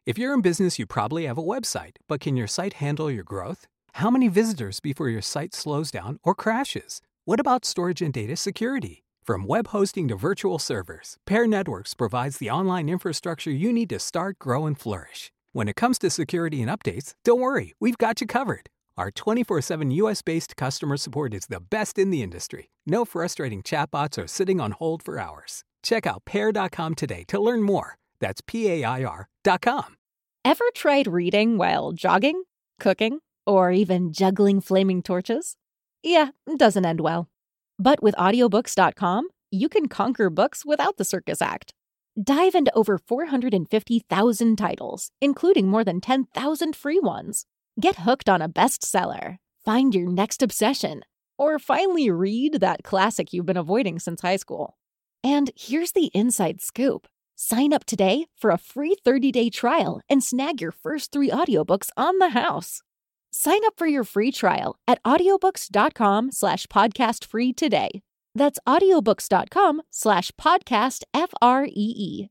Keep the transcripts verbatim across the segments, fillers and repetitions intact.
If you're in business, you probably have a website, but can your site handle your growth? How many visitors before your site slows down or crashes? What about storage and data security? From web hosting to virtual servers, Pair Networks provides the online infrastructure you need to start, grow, and flourish. When it comes to security and updates, don't worry, we've got you covered. Our twenty-four seven U S-based customer support is the best in the industry. No frustrating chatbots or sitting on hold for hours. Check out pair dot com today to learn more. That's P A I R dot com. Ever tried reading while jogging, cooking, or even juggling flaming torches? Yeah, it doesn't end well. But with audiobooks dot com, you can conquer books without the circus act. Dive into over four hundred fifty thousand titles, including more than ten thousand free ones. Get hooked on a bestseller, find your next obsession, or finally read that classic you've been avoiding since high school. And here's the inside scoop. Sign up today for a free thirty-day trial and snag your first three audiobooks on the house. Sign up for your free trial at audiobooks dot com slash podcast free today. That's audiobooks dot com slash podcast F R E E.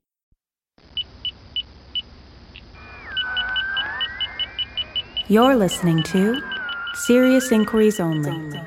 You're listening to Serious Inquiries Only.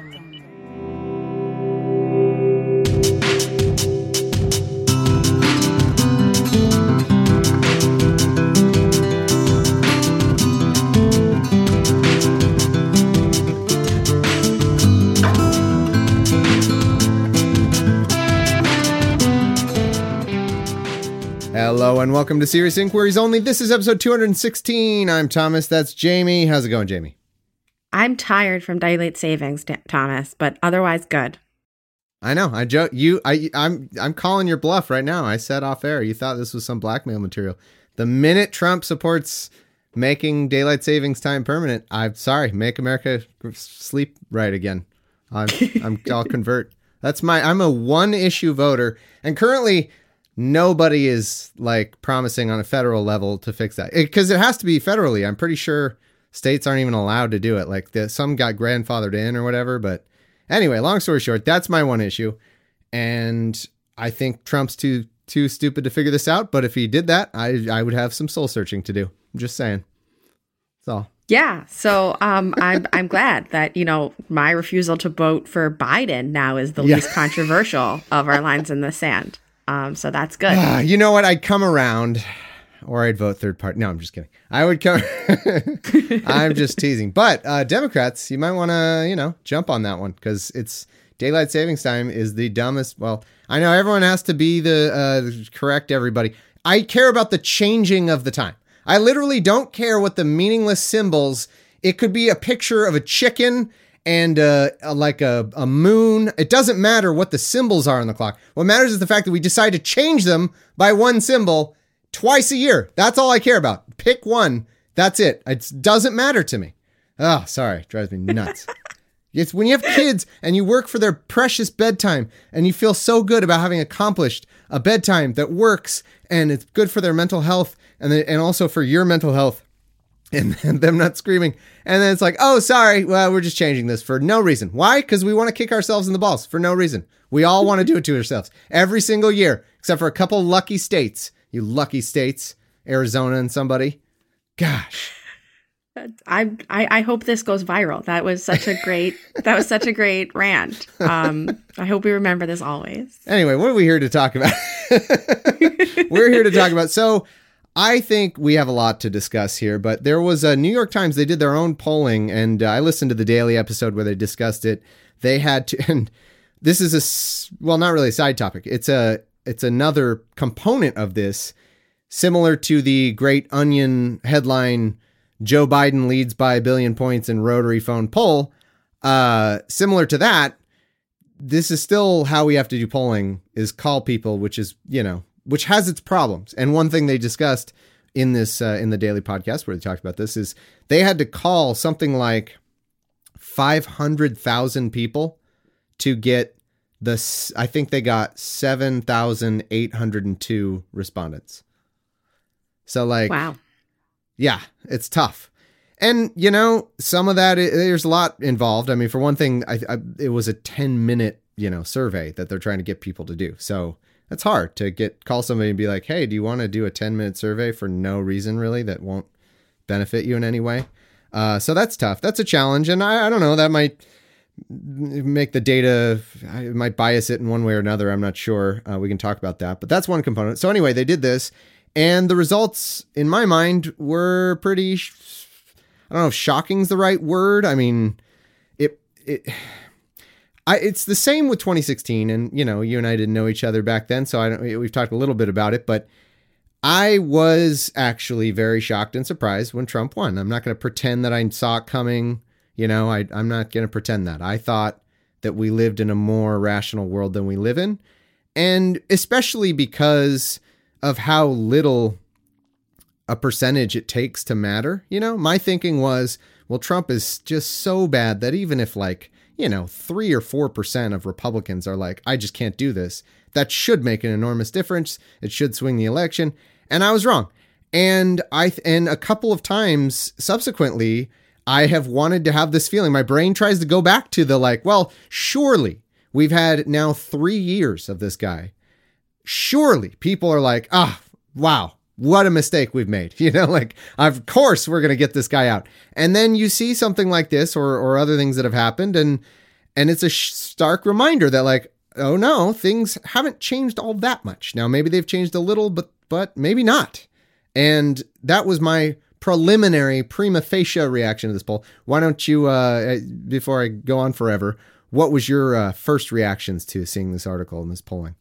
Hello and welcome to Serious Inquiries Only. This is episode two hundred sixteen. I'm Thomas. That's Jamie. How's it going, Jamie? I'm tired from daylight savings, Thomas, but otherwise good. I know. I joke. You. I. I'm. I'm calling your bluff right now. I said off air. You thought this was some blackmail material. The minute Trump supports making daylight savings time permanent, I'm sorry. Make America sleep right again. I'm. I'm. I'll convert. That's my. I'm a one issue voter, and currently, nobody is like promising on a federal level to fix that, because it, it has to be federally. I'm pretty sure states aren't even allowed to do it. Like the, some got grandfathered in or whatever. But anyway, long story short, that's my one issue. And I think Trump's too too stupid to figure this out. But if he did that, I I would have some soul searching to do. I'm just saying. That's all. Yeah. So um, I'm I'm glad that, you know, my refusal to vote for Biden now is the Yeah. least controversial of our lines in the sand. Um, so that's good. Uh, you know what? I'd come around, or I'd vote third party. No, I'm just kidding. I would come. I'm just teasing. But uh, Democrats, you might want to, you know, jump on that one, because it's daylight savings time is the dumbest. Well, I know everyone has to be the uh, correct everybody. I care about the changing of the time. I literally don't care what the meaningless symbols. It could be a picture of a chicken and uh, like a, a moon. It doesn't matter what the symbols are on the clock. What matters is the fact that we decide to change them by one symbol twice a year. That's all I care about. Pick one. That's it. It doesn't matter to me. Oh, sorry. It drives me nuts. It's when you have kids and you work for their precious bedtime and you feel so good about having accomplished a bedtime that works and it's good for their mental health and, the, and also for your mental health. And then them not screaming. And then it's like, oh, sorry. Well, we're just changing this for no reason. Why? Because we want to kick ourselves in the balls for no reason. We all want to do it to ourselves every single year, except for a couple lucky states. You lucky states, Arizona and somebody. Gosh. I, I I hope this goes viral. That was such a great that was such a great rant. Um, I hope we remember this always. Anyway, what are we here to talk about? We're here to talk about. So I think we have a lot to discuss here, but there was a New York Times. They did their own polling, and uh, I listened to the daily episode where they discussed it. They had to, and this is a, well, not really a side topic. It's a, it's another component of this, similar to the Great Onion headline, Joe Biden leads by a billion points in rotary phone poll. Uh, similar to that, this is still how we have to do polling, is call people, which is, you know, which has its problems. And one thing they discussed in this, uh, in the daily podcast where they talked about this, is they had to call something like five hundred thousand people to get the, I think they got seven thousand eight hundred two respondents. So like, wow. Yeah, it's tough. And, you know, some of that, there's a lot involved. I mean, for one thing, I, I, it was a ten minute, you know, survey that they're trying to get people to do. So that's hard to get, call somebody and be like, hey, do you want to do a ten minute survey for no reason really that won't benefit you in any way? Uh, so that's tough. That's a challenge. And I, I don't know, that might make the data, it might bias it in one way or another. I'm not sure. Uh, we can talk about that, but that's one component. So anyway, they did this, and the results in my mind were pretty, sh- I don't know if shocking is the right word. I mean, it, it, I, it's the same with twenty sixteen, and you know, you and I didn't know each other back then. So I don't, we've talked a little bit about it, but I was actually very shocked and surprised when Trump won. I'm not going to pretend that I saw it coming. You know, I, I'm not going to pretend that. I thought that we lived in a more rational world than we live in. And especially because of how little a percentage it takes to matter. You know, my thinking was, well, Trump is just so bad that even if like, you know, three or four percent of Republicans are like, I just can't do this, that should make an enormous difference. It should swing the election. And I was wrong. And I, and a couple of times subsequently, I have wanted to have this feeling. My brain tries to go back to the like, well, surely we've had now three years of this guy. Surely people are like, ah, oh, wow, what a mistake we've made. You know, like, of course we're going to get this guy out. And then you see something like this or or other things that have happened. And, and it's a stark reminder that like, oh no, things haven't changed all that much. Now, maybe they've changed a little, but, but maybe not. And that was my preliminary prima facie reaction to this poll. Why don't you, uh, before I go on forever, what was your uh, first reactions to seeing this article and this polling?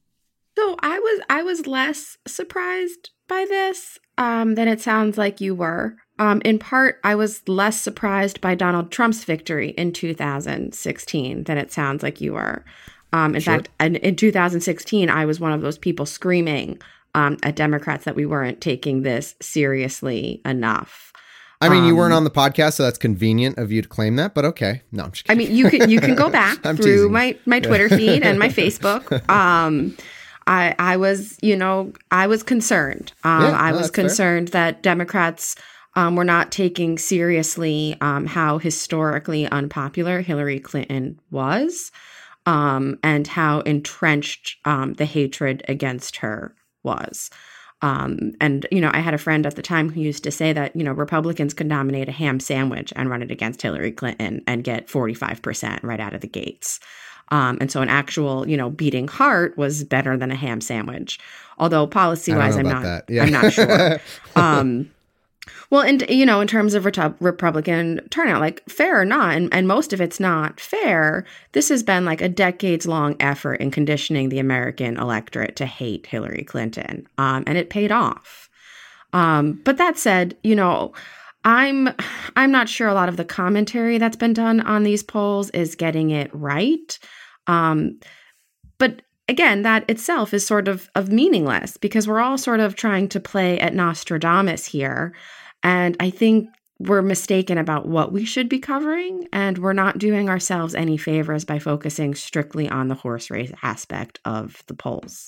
So I was I was less surprised by this um, than it sounds like you were. Um, in part, I was less surprised by Donald Trump's victory in two thousand sixteen than it sounds like you were. Um, in sure. fact, in, in two thousand sixteen, I was one of those people screaming Um, at Democrats that we weren't taking this seriously enough. I mean, um, you weren't on the podcast, so that's convenient of you to claim that, but okay. No, I'm just kidding. I mean, you can you can go back through teasing. my, my Twitter feed and my Facebook. Um, I I was, you know, I was concerned. Um, yeah, I no, was that's concerned fair. that Democrats um, were not taking seriously um, how historically unpopular Hillary Clinton was, um, and how entrenched um, the hatred against her was. Um, and, you know, I had a friend at the time who used to say that, you know, Republicans could nominate a ham sandwich and run it against Hillary Clinton and get forty-five percent right out of the gates. Um, and so an actual, you know, beating heart was better than a ham sandwich. Although policy-wise, I'm not, yeah. I'm not sure. um, well, and, you know, in terms of Re- Republican turnout, like fair or not, and, and most of it's not fair, this has been like a decades-long effort in conditioning the American electorate to hate Hillary Clinton. Um, and it paid off. Um, but that said, you know, I'm I'm not sure a lot of the commentary that's been done on these polls is getting it right. Um, but again, that itself is sort of, of meaningless because we're all sort of trying to play at Nostradamus here. And I think we're mistaken about what we should be covering, and we're not doing ourselves any favors by focusing strictly on the horse race aspect of the polls.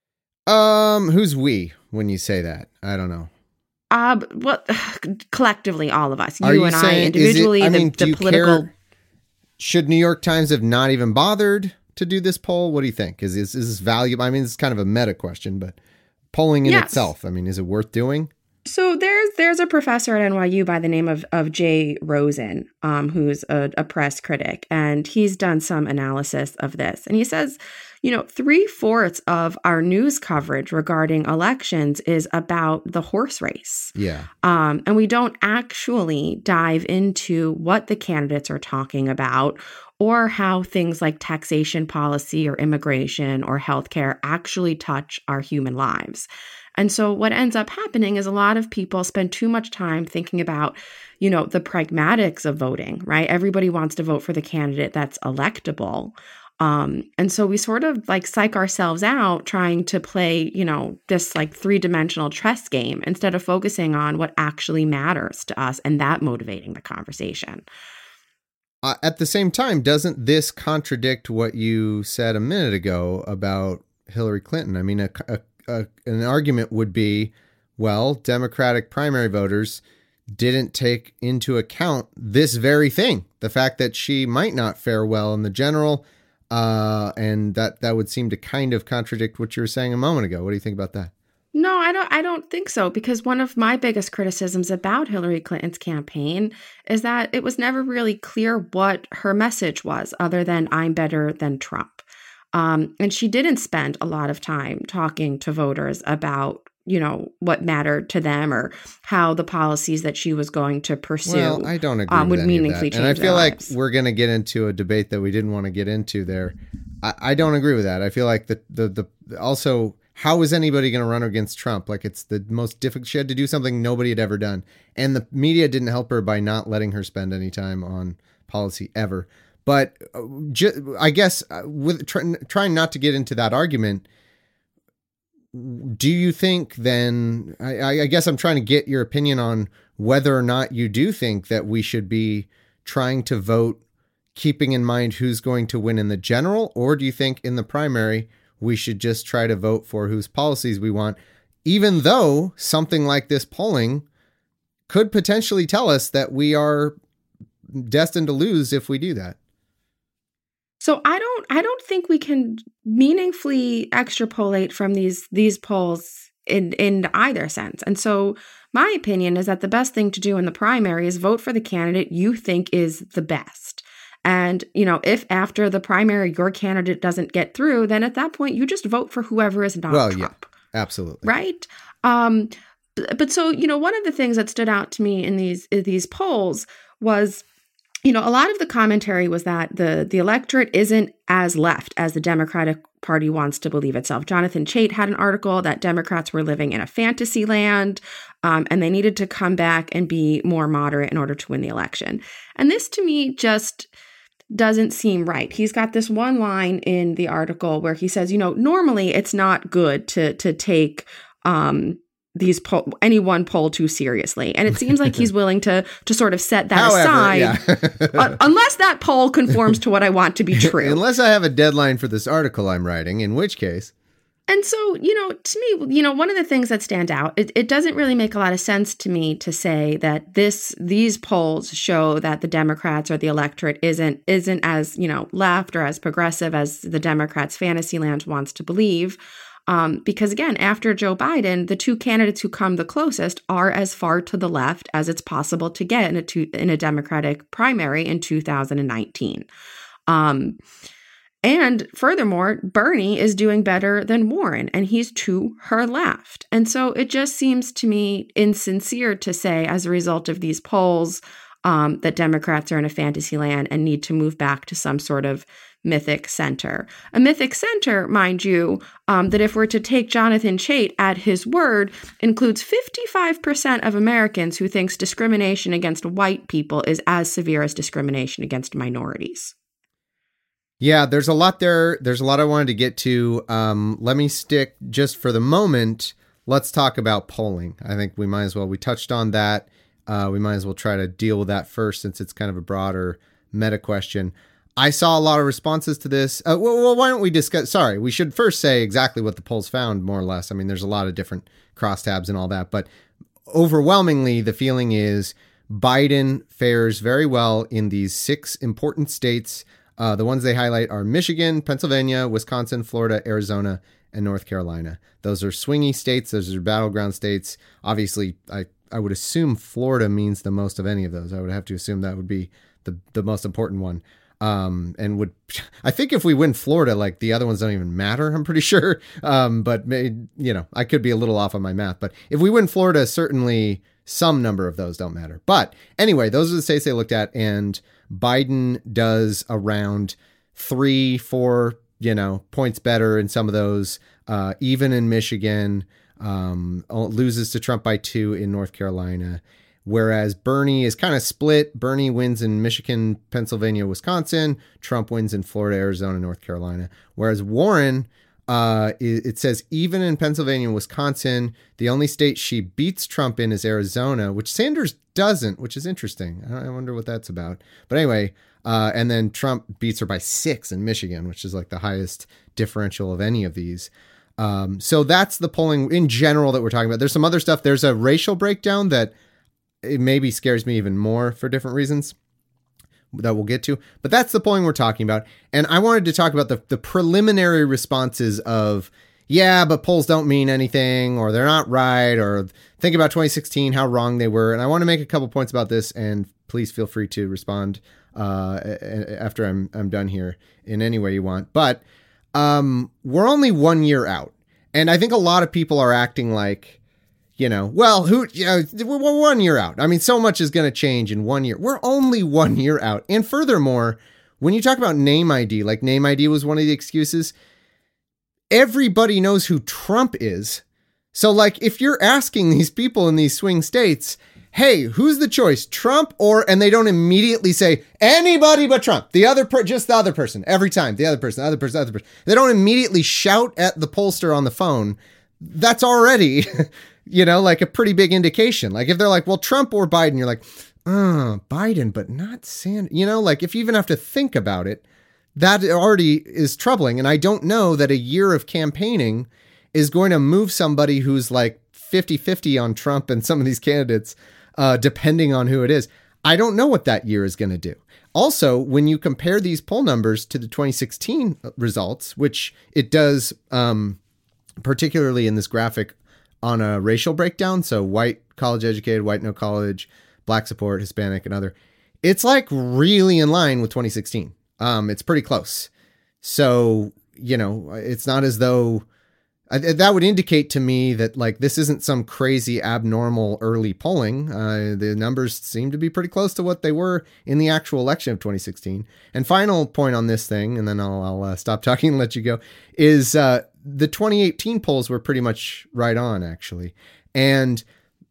Um, who's we when you say that? I don't know. Uh, well, collectively, all of us, you, you and saying, I, individually, it, I the, mean, the political. Care, should New York Times have not even bothered to do this poll? What do you think? Is, is, is this valuable? I mean, it's kind of a meta question, but polling in yes. itself, I mean, is it worth doing? So there's there's a professor at N Y U by the name of of Jay Rosen, um, who's a, a press critic, and he's done some analysis of this. And he says, you know, three fourths of our news coverage regarding elections is about the horse race. Yeah. Um, and we don't actually dive into what the candidates are talking about or how things like taxation policy or immigration or healthcare actually touch our human lives. And so what ends up happening is a lot of people spend too much time thinking about, you know, the pragmatics of voting, right? Everybody wants to vote for the candidate that's electable. Um, and so we sort of like psych ourselves out trying to play, you know, this like three-dimensional chess game instead of focusing on what actually matters to us and that motivating the conversation. Uh, at the same time, doesn't this contradict what you said a minute ago about Hillary Clinton? I mean, a, a, a, an argument would be, well, Democratic primary voters didn't take into account this very thing, the fact that she might not fare well in the general. Uh, and that, that would seem to kind of contradict what you were saying a moment ago. What do you think about that? No, I don't I don't think so, because one of my biggest criticisms about Hillary Clinton's campaign is that it was never really clear what her message was other than I'm better than Trump. Um, and she didn't spend a lot of time talking to voters about, you know, what mattered to them or how the policies that she was going to pursue Well, I don't agree um, with would any meaningfully of that. change And I feel their like lives. we're going to get into a debate that we didn't want to get into there. I, I don't agree with that. I feel like the, the, the, also, how is anybody going to run against Trump? Like, it's the most difficult. She had to do something nobody had ever done. And the media didn't help her by not letting her spend any time on policy ever. But uh, ju- I guess uh, with try- trying not to get into that argument, do you think then, I, I guess I'm trying to get your opinion on whether or not you do think that we should be trying to vote keeping in mind who's going to win in the general, or do you think in the primary we should just try to vote for whose policies we want, even though something like this polling could potentially tell us that we are destined to lose if we do that? So I don't I don't think we can meaningfully extrapolate from these these polls in in either sense. And so my opinion is that the best thing to do in the primary is vote for the candidate you think is the best. And, you know, if after the primary your candidate doesn't get through, then at that point you just vote for whoever is not well, Trump. Yeah, absolutely. Right? Um, but, but so, you know, one of the things that stood out to me in these in these polls was, you know, a lot of the commentary was that the the electorate isn't as left as the Democratic Party wants to believe itself. Jonathan Chait had an article that Democrats were living in a fantasy land, um, and they needed to come back and be more moderate in order to win the election. And this, to me, just doesn't seem right. He's got this one line in the article where he says, you know, normally it's not good to to take um, these poll, any one poll too seriously. And it seems like he's willing to to sort of set that However, aside, yeah. uh, unless that poll conforms to what I want to be true. Unless I have a deadline for this article I'm writing, in which case. And so, you know, to me, you know, one of the things that stand out, it, it doesn't really make a lot of sense to me to say that this these polls show that the Democrats or the electorate isn't isn't as, you know, left or as progressive as the Democrats' fantasy land wants to believe. Um, because again, after Joe Biden, the two candidates who come the closest are as far to the left as it's possible to get in a two, in a Democratic primary in two thousand nineteen. Um, And furthermore, Bernie is doing better than Warren, and he's to her left. And so it just seems to me insincere to say, as a result of these polls, um, that Democrats are in a fantasy land and need to move back to some sort of mythic center. A mythic center, mind you, um, that if we're to take Jonathan Chait at his word, includes fifty-five percent of Americans who thinks discrimination against white people is as severe as discrimination against minorities. Yeah, there's a lot there. There's a lot I wanted to get to. Um, let me stick just for the moment. Let's talk about polling. I think we might as well. We touched on that. Uh, we might as well try to deal with that first, since it's kind of a broader meta question. I saw a lot of responses to this. Uh, well, well, why don't we discuss? Sorry, we should first say exactly what the polls found, more or less. I mean, there's a lot of different crosstabs and all that, but overwhelmingly, the feeling is Biden fares very well in these six important states. Uh, the ones they highlight are Michigan, Pennsylvania, Wisconsin, Florida, Arizona, and North Carolina. Those are swingy states. Those are battleground states. Obviously, I, I would assume Florida means the most of any of those. I would have to assume that would be the, the most important one. Um, and would, I think if we win Florida, like the other ones don't even matter, I'm pretty sure. Um, but may, you know, I could be a little off on my math, but if we win Florida, certainly some number of those don't matter. But anyway, those are the states they looked at, and Biden does around three, four, you know, points better in some of those, uh, even in Michigan, um, loses to Trump by two in North Carolina. Whereas Bernie is kind of split. Bernie wins in Michigan, Pennsylvania, Wisconsin. Trump wins in Florida, Arizona, North Carolina. Whereas Warren, uh, it says even in Pennsylvania and Wisconsin, the only state she beats Trump in is Arizona, which Sanders doesn't, which is interesting. I wonder what that's about. But anyway, uh, and then Trump beats her by six in Michigan, which is like the highest differential of any of these. Um, so that's the polling in general that we're talking about. There's some other stuff. There's a racial breakdown that it maybe scares me even more for different reasons. that we'll get to. But that's the polling we're talking about. And I wanted to talk about the, the preliminary responses of, yeah, but polls don't mean anything, or they're not right, or think about twenty sixteen, how wrong they were. And I want to make a couple points about this, and please feel free to respond uh, after I'm I'm done here in any way you want. But um, we're only one year out. And I think a lot of people are acting like, you know, well, who, you know, we're one year out. I mean, so much is going to change in one year. We're only one year out. And furthermore, when you talk about name I D, like name I D was one of the excuses, everybody knows who Trump is. So like, if you're asking these people in these swing states, hey, who's the choice, Trump or, and they don't immediately say anybody but Trump, the other per, just the other person every time, the other person, the other person, the other person. They don't immediately shout at the pollster on the phone. That's already, you know, like a pretty big indication. Like if they're like, well, Trump or Biden, you're like, oh, Biden, but not Sanders. You know, like if you even have to think about it, that already is troubling. And I don't know that a year of campaigning is going to move somebody who's like fifty-fifty on Trump and some of these candidates, uh, depending on who it is. I don't know what that year is going to do. Also, when you compare these poll numbers to the twenty sixteen results, which it does, um, particularly in this graphic on a racial breakdown, so white, college educated, white, no college, black support, Hispanic, and other, it's like really in line with twenty sixteen. Um, it's pretty close. So, you know, it's not as though I, that would indicate to me that like this isn't some crazy abnormal early polling. Uh, the numbers seem to be pretty close to what they were in the actual election of twenty sixteen. And final point on this thing, and then I'll, I'll uh, stop talking and let you go, is uh, the twenty eighteen polls were pretty much right on, actually. And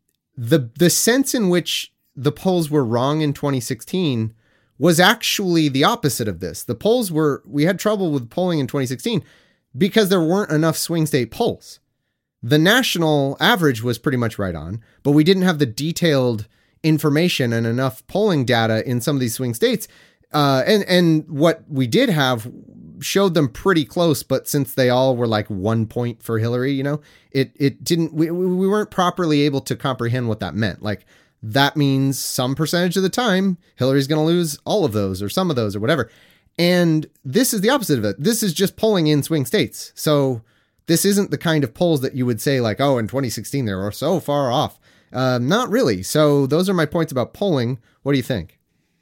the the sense in which the polls were wrong in twenty sixteen was actually the opposite of this. The polls were, we had trouble with polling in twenty sixteen because there weren't enough swing state polls. The national average was pretty much right on, but we didn't have the detailed information and enough polling data in some of these swing states. Uh, and, and what we did have showed them pretty close, but since they all were like one point for Hillary, you know, it, it didn't, we, we weren't properly able to comprehend what that meant. Like, that means some percentage of the time, Hillary's going to lose all of those or some of those or whatever. And this is the opposite of it. This is just polling in swing states. So this isn't the kind of polls that you would say like, oh, in twenty sixteen, they were so far off. Uh, not really. So those are my points about polling. What do you think?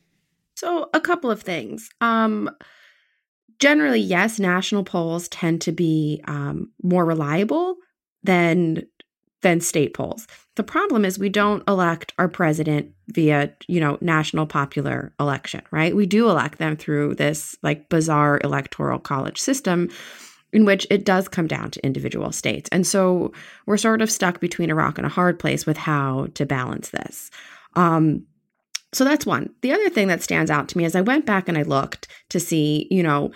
So a couple of things. Um, generally, yes, national polls tend to be um, more reliable than than state polls. The problem is we don't elect our president via, you know, national popular election, right? We do elect them through this like bizarre electoral college system in which it does come down to individual states. And so we're sort of stuck between a rock and a hard place with how to balance this. Um, so that's one. The other thing that stands out to me is I went back and I looked to see, you know,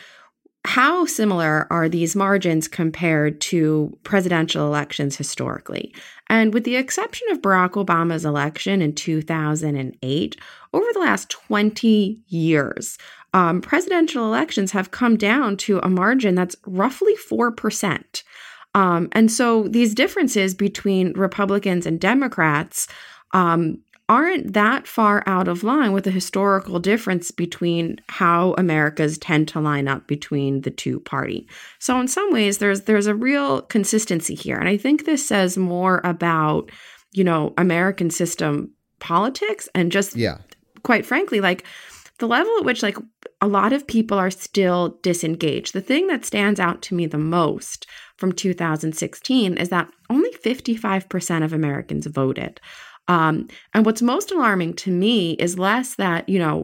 how similar are these margins compared to presidential elections historically? And with the exception of Barack Obama's election in two thousand eight, over the last twenty years, um, presidential elections have come down to a margin that's roughly four percent. Um, and so these differences between Republicans and Democrats um, aren't that far out of line with the historical difference between how Americas tend to line up between the two party. So in some ways, there's there's a real consistency here. And I think this says more about, you know, American system politics and just, yeah. quite frankly, like the level at which like a lot of people are still disengaged. The thing that stands out to me the most from two thousand sixteen is that only fifty-five percent of Americans voted. Um, and what's most alarming to me is less that, you know,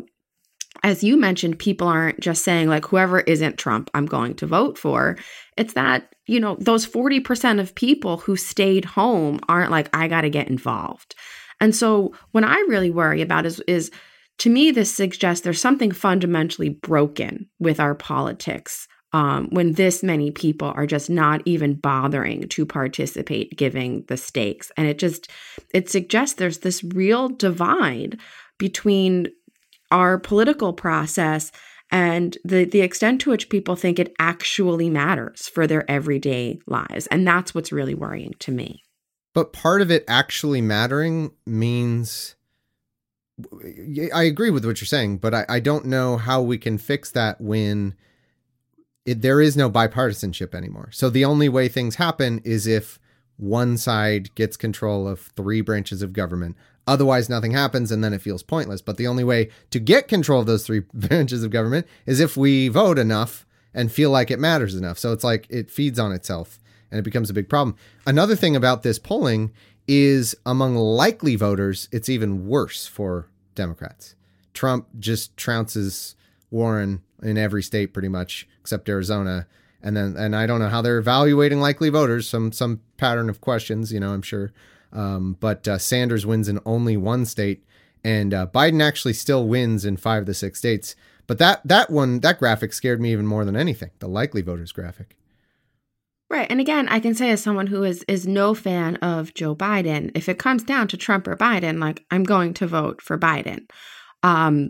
as you mentioned, people aren't just saying like, whoever isn't Trump, I'm going to vote for. It's that, you know, those forty percent of people who stayed home aren't like, I got to get involved. And so what I really worry about is, is to me, this suggests there's something fundamentally broken with our politics. Um, when this many people are just not even bothering to participate, giving the stakes. And it just, it suggests there's this real divide between our political process and the, the extent to which people think it actually matters for their everyday lives. And that's what's really worrying to me. But part of it actually mattering means I agree with what you're saying, but I, I don't know how we can fix that when it, there is no bipartisanship anymore. So the only way things happen is if one side gets control of three branches of government. Otherwise, nothing happens, and then it feels pointless. But the only way to get control of those three branches of government is if we vote enough and feel like it matters enough. So it's like it feeds on itself, and it becomes a big problem. Another thing about this polling is among likely voters, it's even worse for Democrats. Trump just trounces Warren in every state pretty much, except Arizona. And then, and I don't know how they're evaluating likely voters, some some pattern of questions, you know, I'm sure. Um, but uh, Sanders wins in only one state, and uh, Biden actually still wins in five of the six states. But that that one, that graphic scared me even more than anything, the likely voters graphic. Right. And again, I can say as someone who is is no fan of Joe Biden, if it comes down to Trump or Biden, like I'm going to vote for Biden. Um,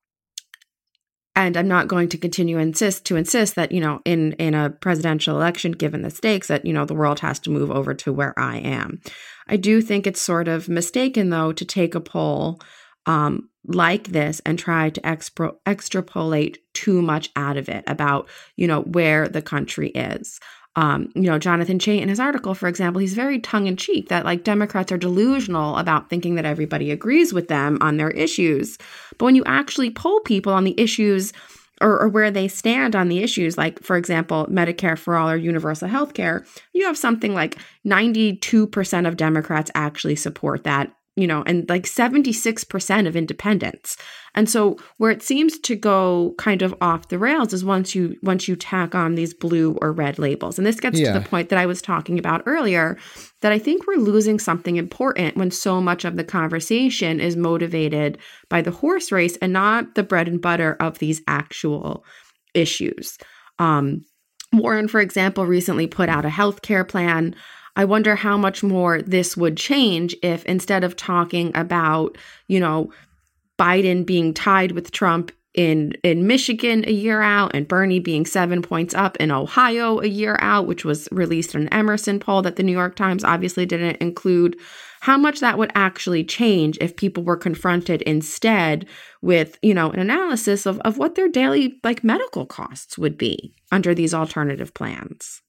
and I'm not going to continue insist to insist that, you know, in, in a presidential election, given the stakes, that, you know, the world has to move over to where I am. I do think it's sort of mistaken, though, to take a poll um, like this and try to expro- extrapolate too much out of it about, you know, where the country is. Um, you know, Jonathan Chait in his article, for example, he's very tongue in cheek that like Democrats are delusional about thinking that everybody agrees with them on their issues. But when you actually poll people on the issues or, or where they stand on the issues, like, for example, Medicare for all or universal health care, you have something like ninety-two percent of Democrats actually support that, you know, and like seventy-six percent of independents. And so where it seems to go kind of off the rails is once you once you tack on these blue or red labels. And this gets yeah. to the point that I was talking about earlier, that I think we're losing something important when so much of the conversation is motivated by the horse race and not the bread and butter of these actual issues. Um, Warren, for example, recently put out a healthcare plan. I wonder how much more this would change if instead of talking about, you know, Biden being tied with Trump in, in Michigan a year out and Bernie being seven points up in Ohio a year out, which was released in an Emerson poll that the New York Times obviously didn't include, how much that would actually change if people were confronted instead with, you know, an analysis of, of what their daily like medical costs would be under these alternative plans.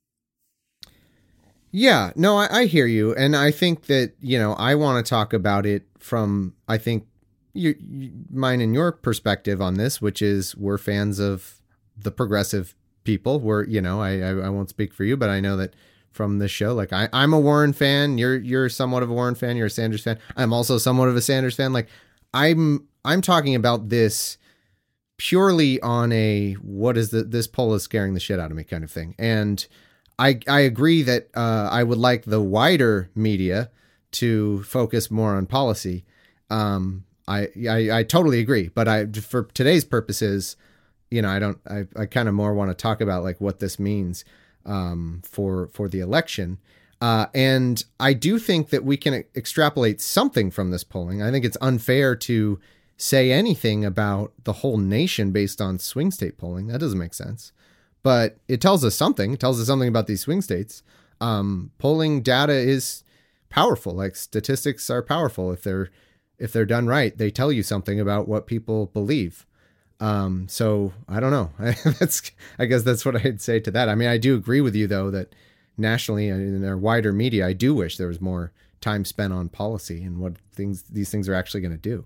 Yeah, no, I, I hear you. And I think that, you know, I want to talk about it from, I think, you, you, mine and your perspective on this, which is we're fans of the progressive people. We're, you know, I, I, I won't speak for you, but I know that from this show, like I, I'm a Warren fan. You're, you're somewhat of a Warren fan. You're a Sanders fan. I'm also somewhat of a Sanders fan. Like I'm, I'm talking about this purely on a, what is the, this poll is scaring the shit out of me kind of thing. And I, I agree that uh, I would like the wider media to focus more on policy. Um, I, I I totally agree, but I for today's purposes, you know, I don't. I, I kind of more want to talk about like what this means um, for for the election, uh, and I do think that we can extrapolate something from this polling. I think it's unfair to say anything about the whole nation based on swing state polling. That doesn't make sense. But it tells us something. It tells us something about these swing states. Um, polling data is powerful. Like statistics are powerful. If they're if they're done right, they tell you something about what people believe. Um, so I don't know. that's I guess that's what I'd say to that. I mean, I do agree with you though that nationally and in our wider media, I do wish there was more time spent on policy and what things these things are actually going to do.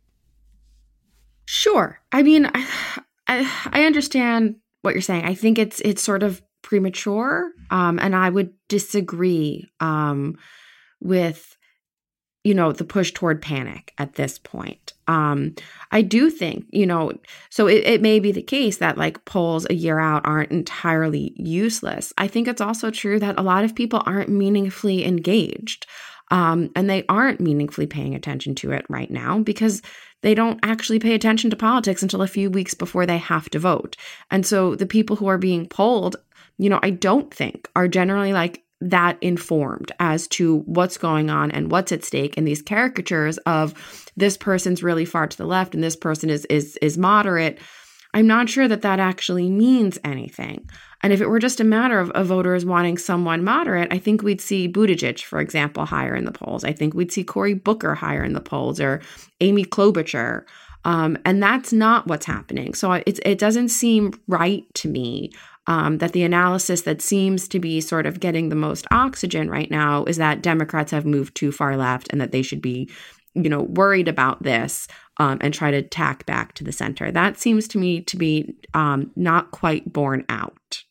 Sure. I mean, I, I I understand what you're saying. I think it's it's sort of premature, um, and I would disagree um, with, you know, the push toward panic at this point. Um, I do think, you know, so it, it may be the case that like polls a year out aren't entirely useless. I think it's also true that a lot of people aren't meaningfully engaged, um, and they aren't meaningfully paying attention to it right now because they don't actually pay attention to politics until a few weeks before they have to vote. And so the people who are being polled, you know, I don't think are generally like that informed as to what's going on and what's at stake in these caricatures of this person's really far to the left and this person is is is moderate. I'm not sure that that actually means anything. And if it were just a matter of, of voters wanting someone moderate, I think we'd see Buttigieg, for example, higher in the polls. I think we'd see Cory Booker higher in the polls, or Amy Klobuchar. Um, and that's not what's happening. So it, it doesn't seem right to me um, that the analysis that seems to be sort of getting the most oxygen right now is that Democrats have moved too far left and that they should be, you know, worried about this um, and try to tack back to the center. That seems to me to be um, not quite borne out.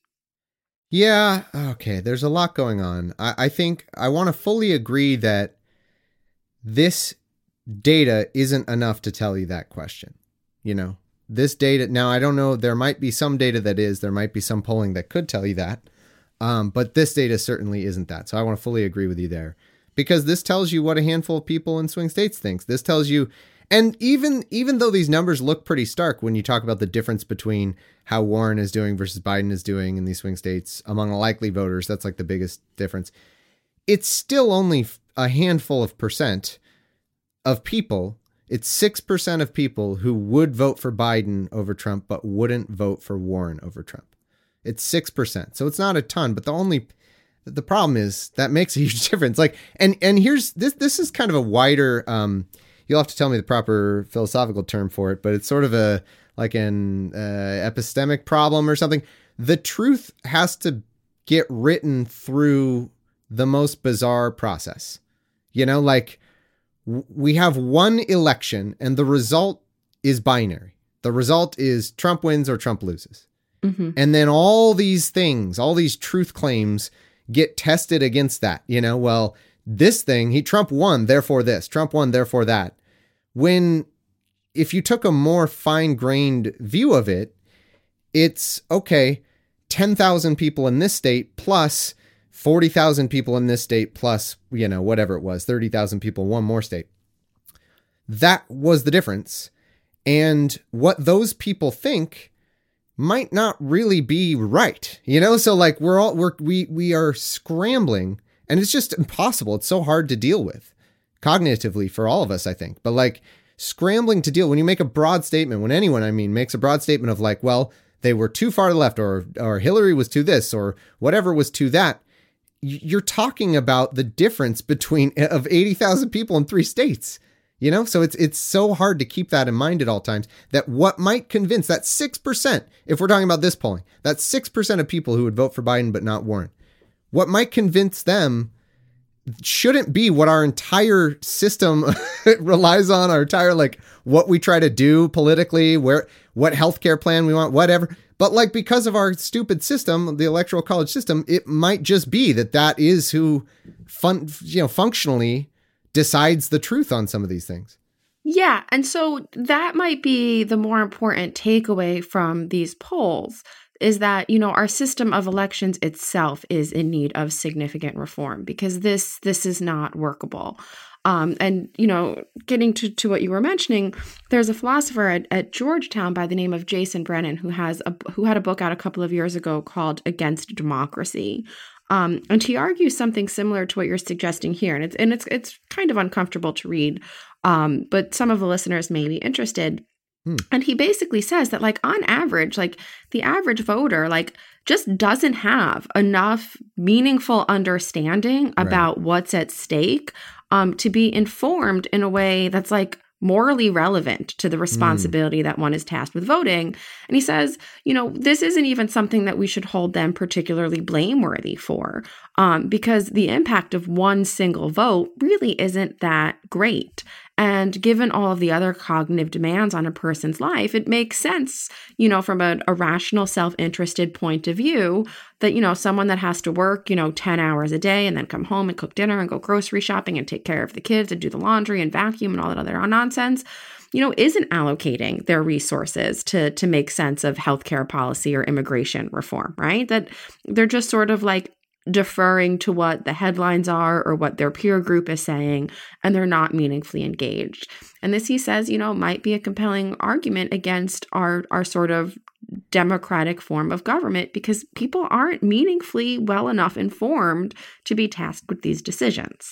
Yeah. Okay. There's a lot going on. I, I think I want to fully agree that this data isn't enough to tell you that question. You know, this data, now I don't know, there might be some data that is, there might be some polling that could tell you that. Um, but this data certainly isn't that. So I want to fully agree with you there, because this tells you what a handful of people in swing states thinks. This tells you, and even, even though these numbers look pretty stark when you talk about the difference between how Warren is doing versus Biden is doing in these swing states among likely voters, that's like the biggest difference. It's still only a handful of percent of people. It's six percent of people who would vote for Biden over Trump, but wouldn't vote for Warren over Trump. It's six percent. So it's not a ton, but the only, the problem is that makes a huge difference. Like, and, and here's this, this is kind of a wider, um, you'll have to tell me the proper philosophical term for it, but it's sort of a, like an uh, epistemic problem or something. The truth has to get written through the most bizarre process. You know, like w- we have one election and the result is binary. The result is Trump wins or Trump loses. Mm-hmm. And then all these things, all these truth claims get tested against that. You know, well, this thing, he Trump won, therefore this, Trump won, therefore that. When, if you took a more fine-grained view of it, it's, okay, ten thousand people in this state plus forty thousand people in this state plus, you know, whatever it was, thirty thousand people in one more state. That was the difference. And what those people think might not really be right, you know? So like we're all, we're, we, we are scrambling, and it's just impossible. It's so hard to deal with cognitively for all of us, I think. But like scrambling to deal, when you make a broad statement, when anyone, I mean, makes a broad statement of like, well, they were too far left, or, or Hillary was to this, or whatever was to that. You're talking about the difference between of eighty thousand people in three states, you know? So it's, it's so hard to keep that in mind at all times, that what might convince that six percent, if we're talking about this polling, that six percent of people who would vote for Biden, but not Warren, what might convince them shouldn't be what our entire system relies on, our entire, like what we try to do politically, where, what healthcare plan we want, whatever. But like, because of our stupid system, the electoral college system, it might just be that that is who fun, you know, functionally decides the truth on some of these things. Yeah. And so that might be the more important takeaway from these polls, is that, you know, our system of elections itself is in need of significant reform, because this this is not workable. Um, and, you know, getting to, to what you were mentioning, there's a philosopher at, at Georgetown by the name of Jason Brennan who has a, who had a book out a couple of years ago called Against Democracy. Um, and he argues something similar to what you're suggesting here. And it's and it's it's kind of uncomfortable to read, um, but some of the listeners may be interested. And he basically says that, like, on average, like the average voter, like, just doesn't have enough meaningful understanding about right. what's at stake um, to be informed in a way that's like morally relevant to the responsibility mm. that one is tasked with voting. And he says, you know, this isn't even something that we should hold them particularly blameworthy for, um, because the impact of one single vote really isn't that great. And given all of the other cognitive demands on a person's life, it makes sense, you know, from a, a rational, self-interested point of view that, you know, someone that has to work, you know, ten hours a day and then come home and cook dinner and go grocery shopping and take care of the kids and do the laundry and vacuum and all that other nonsense, you know, isn't allocating their resources to, to make sense of healthcare policy or immigration reform, right? That they're just sort of like deferring to what the headlines are or what their peer group is saying, and they're not meaningfully engaged. And this, he says, you know, might be a compelling argument against our, our sort of democratic form of government, because people aren't meaningfully well enough informed to be tasked with these decisions.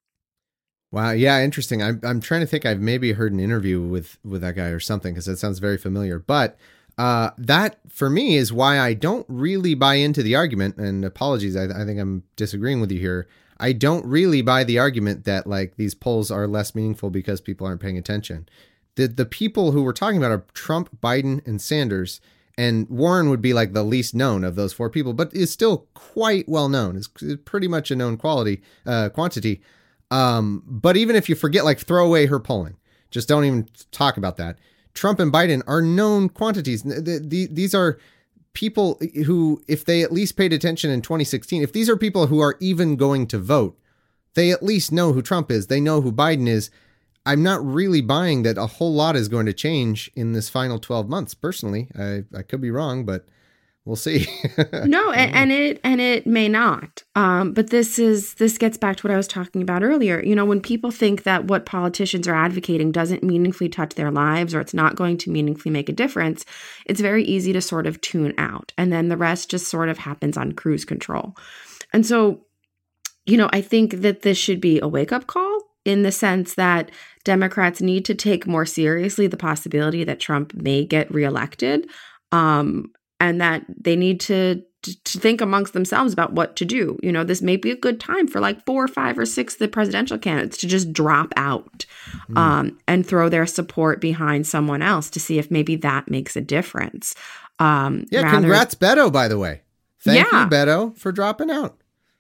Wow. Yeah. Interesting. I'm, I'm trying to think. I've maybe heard an interview with, with that guy or something, because that sounds very familiar. But Uh, that, for me, is why I don't really buy into the argument, and apologies, I, I think I'm disagreeing with you here. I don't really buy the argument that, like, these polls are less meaningful because people aren't paying attention. The the people who we're talking about are Trump, Biden, and Sanders, and Warren would be, like, the least known of those four people, but is still quite well known. It's pretty much a known quality, uh, quantity. Um, but even if you forget, like, throw away her polling, just don't even talk about that. Trump and Biden are known quantities. The, the, these are people who, if they at least paid attention in twenty sixteen, if these are people who are even going to vote, they at least know who Trump is. They know who Biden is. I'm not really buying that a whole lot is going to change in this final twelve months. Personally, I, I could be wrong, but we'll see. No, and, and it and it may not. Um, but this is this gets back to what I was talking about earlier. You know, when people think that what politicians are advocating doesn't meaningfully touch their lives, or it's not going to meaningfully make a difference, it's very easy to sort of tune out, and then the rest just sort of happens on cruise control. And so, you know, I think that this should be a wake-up call in the sense that Democrats need to take more seriously the possibility that Trump may get reelected. Um, and that they need to, to to think amongst themselves about what to do. You know, this may be a good time for like four or five or six of the presidential candidates to just drop out mm. um, and throw their support behind someone else to see if maybe that makes a difference. Um, yeah, rather, congrats, Beto, by the way. Thank yeah. you, Beto, for dropping out.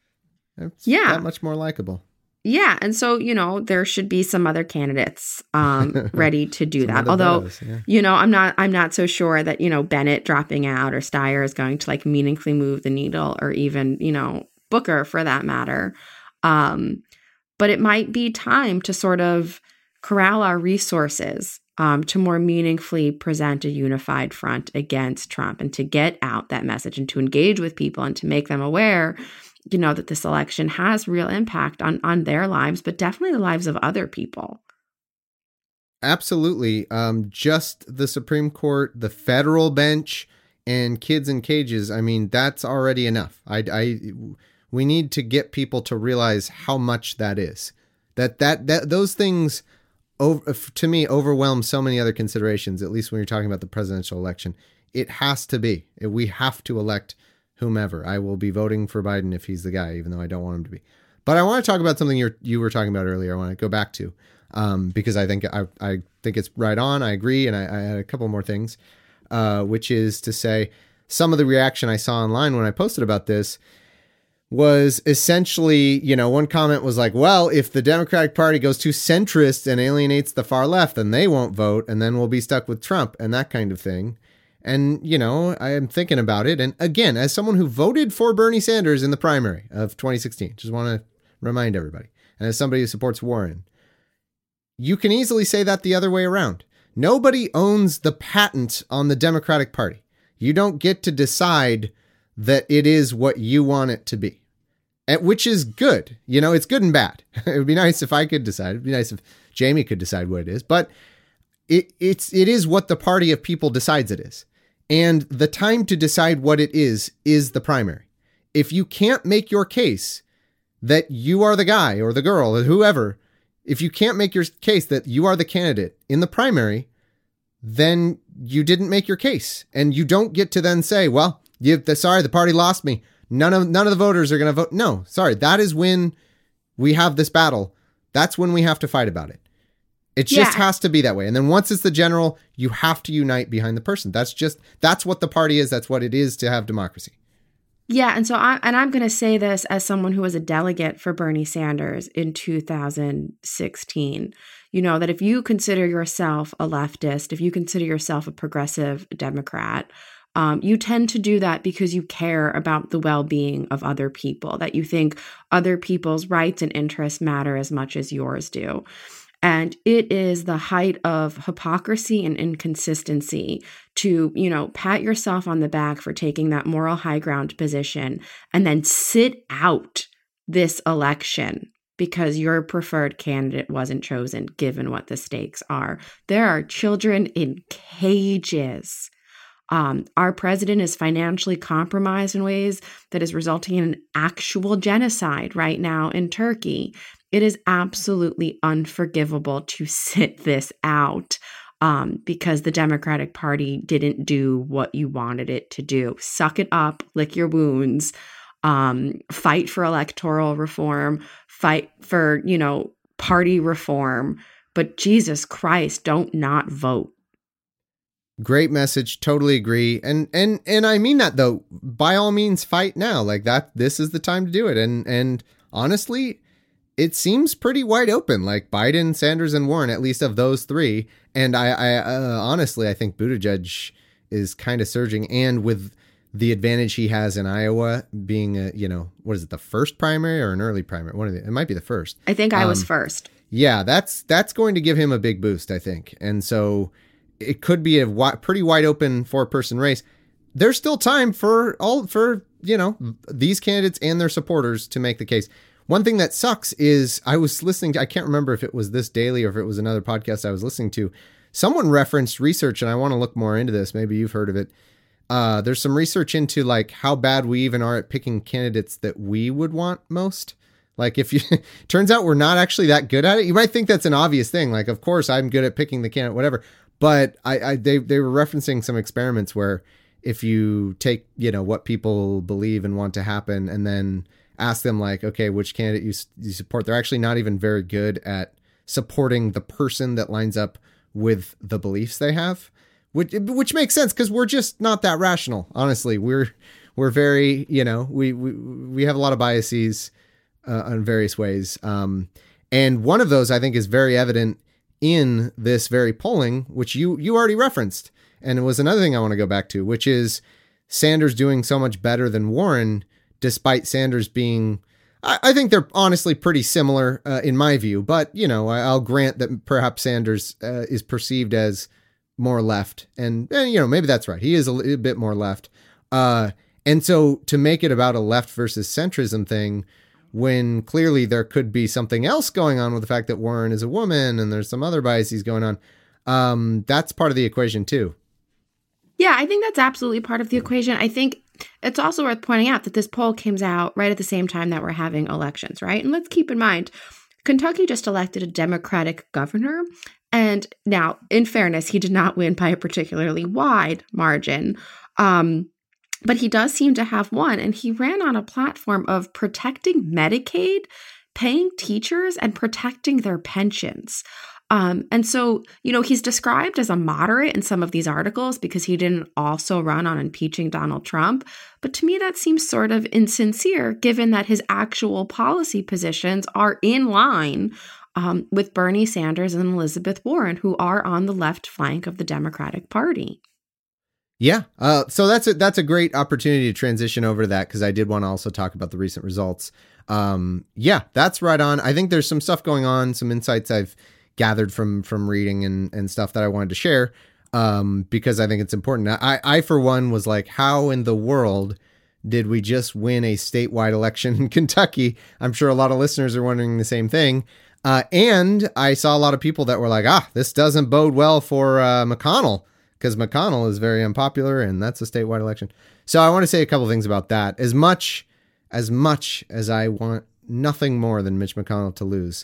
It's yeah. that much more likable. Yeah. And so, you know, there should be some other candidates um, ready to do that. Although, Betos, yeah. you know, I'm not I'm not so sure that, you know, Bennett dropping out or Steyer is going to like meaningfully move the needle, or even, you know, Booker for that matter. Um, but it might be time to sort of corral our resources um, to more meaningfully present a unified front against Trump, and to get out that message and to engage with people and to make them aware, you know, that this election has real impact on, on their lives, but definitely the lives of other people. Absolutely. Um, just the Supreme Court, the federal bench, and kids in cages. I mean, that's already enough. I, I, we need to get people to realize how much that is. That that that those things, over, to me, overwhelm so many other considerations. At least when you're talking about the presidential election, it has to be. We have to elect whomever. I will be voting for Biden if he's the guy, even though I don't want him to be. But I want to talk about something you you were talking about earlier. I want to go back to, um, because I think I I think it's right on. I agree, and I, I had a couple more things, uh, which is to say, some of the reaction I saw online when I posted about this was essentially, you know, one comment was like, well, if the Democratic Party goes too centrist and alienates the far left, then they won't vote, and then we'll be stuck with Trump and that kind of thing. And, you know, I am thinking about it. And again, as someone who voted for Bernie Sanders in the primary of twenty sixteen, just want to remind everybody, and as somebody who supports Warren, you can easily say that the other way around. Nobody owns the patent on the Democratic Party. You don't get to decide that it is what you want it to be, and which is good. You know, it's good and bad. It would be nice if I could decide. It'd be nice if Jamie could decide what it is, but it, it's, it is what the party of people decides it is. And the time to decide what it is, is the primary. If you can't make your case that you are the guy or the girl or whoever, if you can't make your case that you are the candidate in the primary, then you didn't make your case. And you don't get to then say, well, you, the, sorry, the party lost me. None of, none of the voters are going to vote. No, sorry. That is when we have this battle. That's when we have to fight about it. It just yeah. has to be that way. And then once it's the general, you have to unite behind the person. That's just, that's what the party is. That's what it is to have democracy. Yeah. And so I, and I'm going to say this as someone who was a delegate for Bernie Sanders in two thousand sixteen, you know, that if you consider yourself a leftist, if you consider yourself a progressive Democrat, um, you tend to do that because you care about the well-being of other people, that you think other people's rights and interests matter as much as yours do. And it is the height of hypocrisy and inconsistency to, you know, pat yourself on the back for taking that moral high ground position and then sit out this election because your preferred candidate wasn't chosen, given what the stakes are. There are children in cages. Um, our president is financially compromised in ways that is resulting in an actual genocide right now in Turkey. It is absolutely unforgivable to sit this out. um, because the Democratic Party didn't do what you wanted it to do. Suck it up, lick your wounds, um, fight for electoral reform, fight for, you know, party reform. But Jesus Christ, don't not vote. Great message. Totally agree. And, and, and I mean that though, by all means fight now. Like that, this is the time to do it. And, and honestly, it seems pretty wide open, like Biden, Sanders, and Warren, at least of those three. And I, I uh, honestly, I think Buttigieg is kind of surging, and with the advantage he has in Iowa being a, you know, what is it, the first primary or an early primary? One of the, it might be the first. I think I um, was first. Yeah, that's, that's going to give him a big boost, I think. And so it could be a wi- pretty wide open four person race. There's still time for all, for, you know, these candidates and their supporters to make the case. One thing that sucks is I was listening to, I can't remember if it was this daily or if it was another podcast I was listening to. Someone referenced research, and I want to look more into this. Maybe you've heard of it. Uh, there's some research into like how bad we even are at picking candidates that we would want most. Like if you, turns out we're not actually that good at it. You might think that's an obvious thing. Like, of course I'm good at picking the candidate, whatever. But I, I they, they were referencing some experiments where if you take, you know, what people believe and want to happen and then ask them like, okay, which candidate you, you support, they're actually not even very good at supporting the person that lines up with the beliefs they have, which, which makes sense because we're just not that rational. Honestly, we're, we're very, you know, we, we, we have a lot of biases uh, in various ways. Um, and one of those I think is very evident in this very polling, which you, you already referenced. And it was another thing I want to go back to, which is Sanders doing so much better than Warren, despite Sanders being, I, I think they're honestly pretty similar uh, in my view, but you know, I, I'll grant that perhaps Sanders uh, is perceived as more left, and, and you know, maybe that's right. He is a, a bit more left. Uh, and so to make it about a left versus centrism thing, when clearly there could be something else going on with the fact that Warren is a woman and there's some other biases going on, um, that's part of the equation too. Yeah, I think that's absolutely part of the equation. I think it's also worth pointing out that this poll came out right at the same time that we're having elections, right? And let's keep in mind, Kentucky just elected a Democratic governor. And now, in fairness, he did not win by a particularly wide margin. Um, but he does seem to have won. And he ran on a platform of protecting Medicaid, paying teachers, and protecting their pensions. Um, and so, you know, he's described as a moderate in some of these articles because he didn't also run on impeaching Donald Trump. But to me, that seems sort of insincere, given that his actual policy positions are in line um, with Bernie Sanders and Elizabeth Warren, who are on the left flank of the Democratic Party. Yeah. Uh, so that's a, that's a great opportunity to transition over to that, because I did want to also talk about the recent results. Um, yeah, that's right on. I think there's some stuff going on, some insights I've gathered from from reading and, and stuff that I wanted to share um, because I think it's important. I, I, for one, was like, how in the world did we just win a statewide election in Kentucky? I'm sure a lot of listeners are wondering the same thing. Uh, and I saw a lot of people that were like, ah, this doesn't bode well for uh, McConnell, because McConnell is very unpopular and that's a statewide election. So I want to say a couple of things about that. As much, as much as I want nothing more than Mitch McConnell to lose,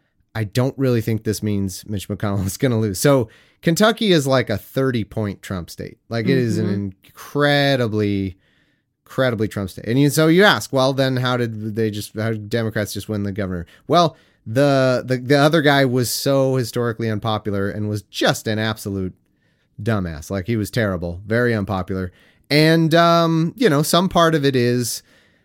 I don't really think this means Mitch McConnell is going to lose. So Kentucky is like a thirty point Trump state. Like it mm-hmm. is an incredibly, incredibly Trump state. And you, so you ask, well, then how did they just, how did Democrats just win the governor? Well, the, the, the other guy was so historically unpopular and was just an absolute dumbass. Like he was terrible, very unpopular. And, um, you know, some part of it is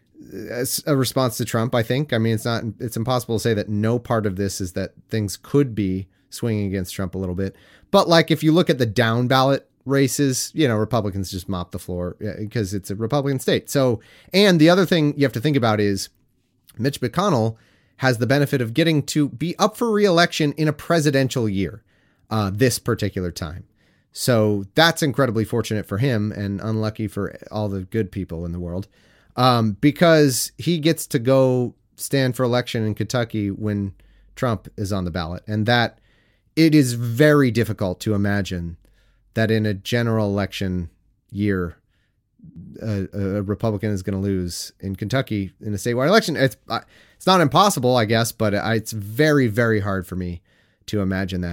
a response to Trump, I think. I mean, it's not, it's impossible to say that no part of this is that things could be swinging against Trump a little bit. But like, if you look at the down ballot races, you know, Republicans just mop the floor because it's a Republican state. So, and the other thing you have to think about is Mitch McConnell has the benefit of getting to be up for re-election in a presidential year, uh, this particular time. So that's incredibly fortunate for him and unlucky for all the good people in the world. Um, because he gets to go stand for election in Kentucky when Trump is on the ballot. And that it is very difficult to imagine that in a general election year, a, a Republican is going to lose in Kentucky in a statewide election. It's, it's not impossible, I guess, but it's very, very hard for me to imagine that.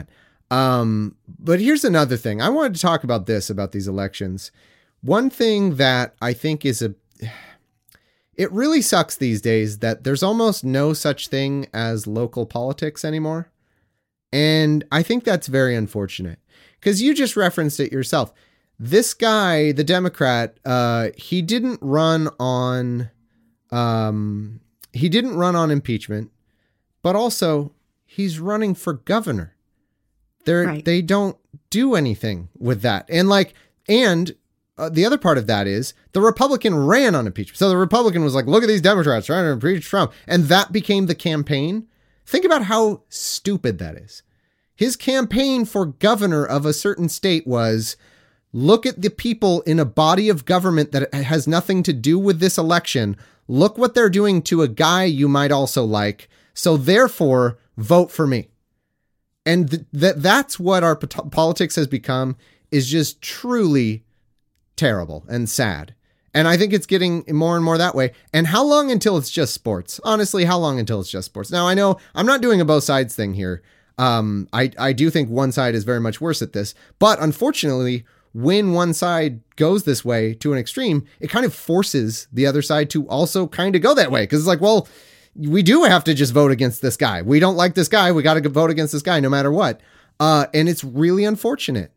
Um, but here's another thing. I wanted to talk about this, about these elections. One thing that I think is a, it really sucks these days that there's almost no such thing as local politics anymore. And I think that's very unfortunate because you just referenced it yourself. This guy, the Democrat, uh, he didn't run on, um, he didn't run on impeachment, but also he's running for governor. They're, right. They don't do anything with that. And like, and uh, the other part of that is the Republican ran on impeachment. So the Republican was like, look at these Democrats trying to impeach Trump. And that became the campaign. Think about how stupid that is. His campaign for governor of a certain state was, look at the people in a body of government that has nothing to do with this election. Look what they're doing to a guy you might also like. So therefore, vote for me. And th- that that's what our pot- politics has become, is just truly terrible and sad. And I think it's getting more and more that way. And how long until it's just sports? Honestly, how long until it's just sports? Now, I know I'm not doing a both sides thing here. Um, I, I do think one side is very much worse at this. But unfortunately, when one side goes this way to an extreme, it kind of forces the other side to also kind of go that way. Because it's like, well, we do have to just vote against this guy. We don't like this guy. We got to vote against this guy no matter what. Uh, and it's really unfortunate.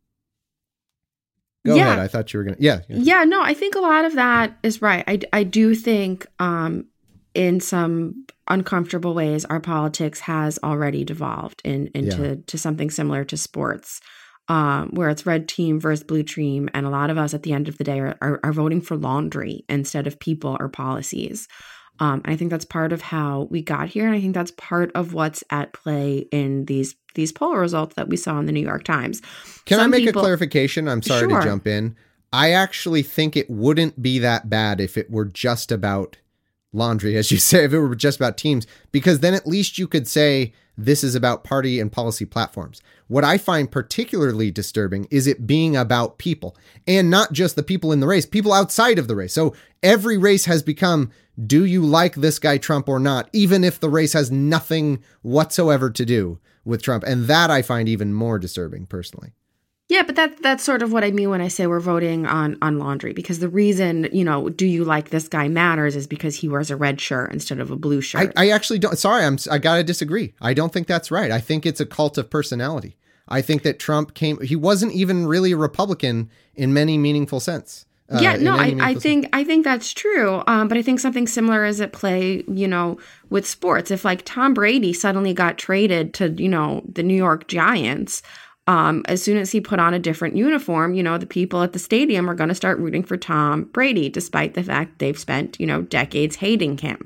Go yeah. ahead. I thought you were going to. Yeah. Yeah, no, I think a lot of that is right. I, I do think um, in some uncomfortable ways, our politics has already devolved in, into yeah. to something similar to sports, um, where it's red team versus blue team. And a lot of us at the end of the day are, are, are voting for laundry instead of people or policies. Um, I think that's part of how we got here. And I think that's part of what's at play in these these poll results that we saw in the New York Times. Can Some I make people, a clarification? I'm sorry sure. to jump in. I actually think it wouldn't be that bad if it were just about laundry, as you say, if it were just about teams, because then at least you could say this is about party and policy platforms. What I find particularly disturbing is it being about people, and not just the people in the race, people outside of the race. So every race has become, do you like this guy Trump or not? Even if the race has nothing whatsoever to do with Trump. And that I find even more disturbing personally. Yeah, but that that's sort of what I mean when I say we're voting on, on laundry, because the reason, you know, do you like this guy matters is because he wears a red shirt instead of a blue shirt. I, I actually don't. Sorry, I'm I got to disagree. I don't think that's right. I think it's a cult of personality. I think that Trump came, he wasn't even really a Republican in many meaningful sense. Uh, yeah, no, I, I think I think that's true. Um, but I think something similar is at play, you know, with sports. If like Tom Brady suddenly got traded to, you know, the New York Giants, Um, as soon as he put on a different uniform, you know, the people at the stadium are going to start rooting for Tom Brady, despite the fact they've spent, you know, decades hating him.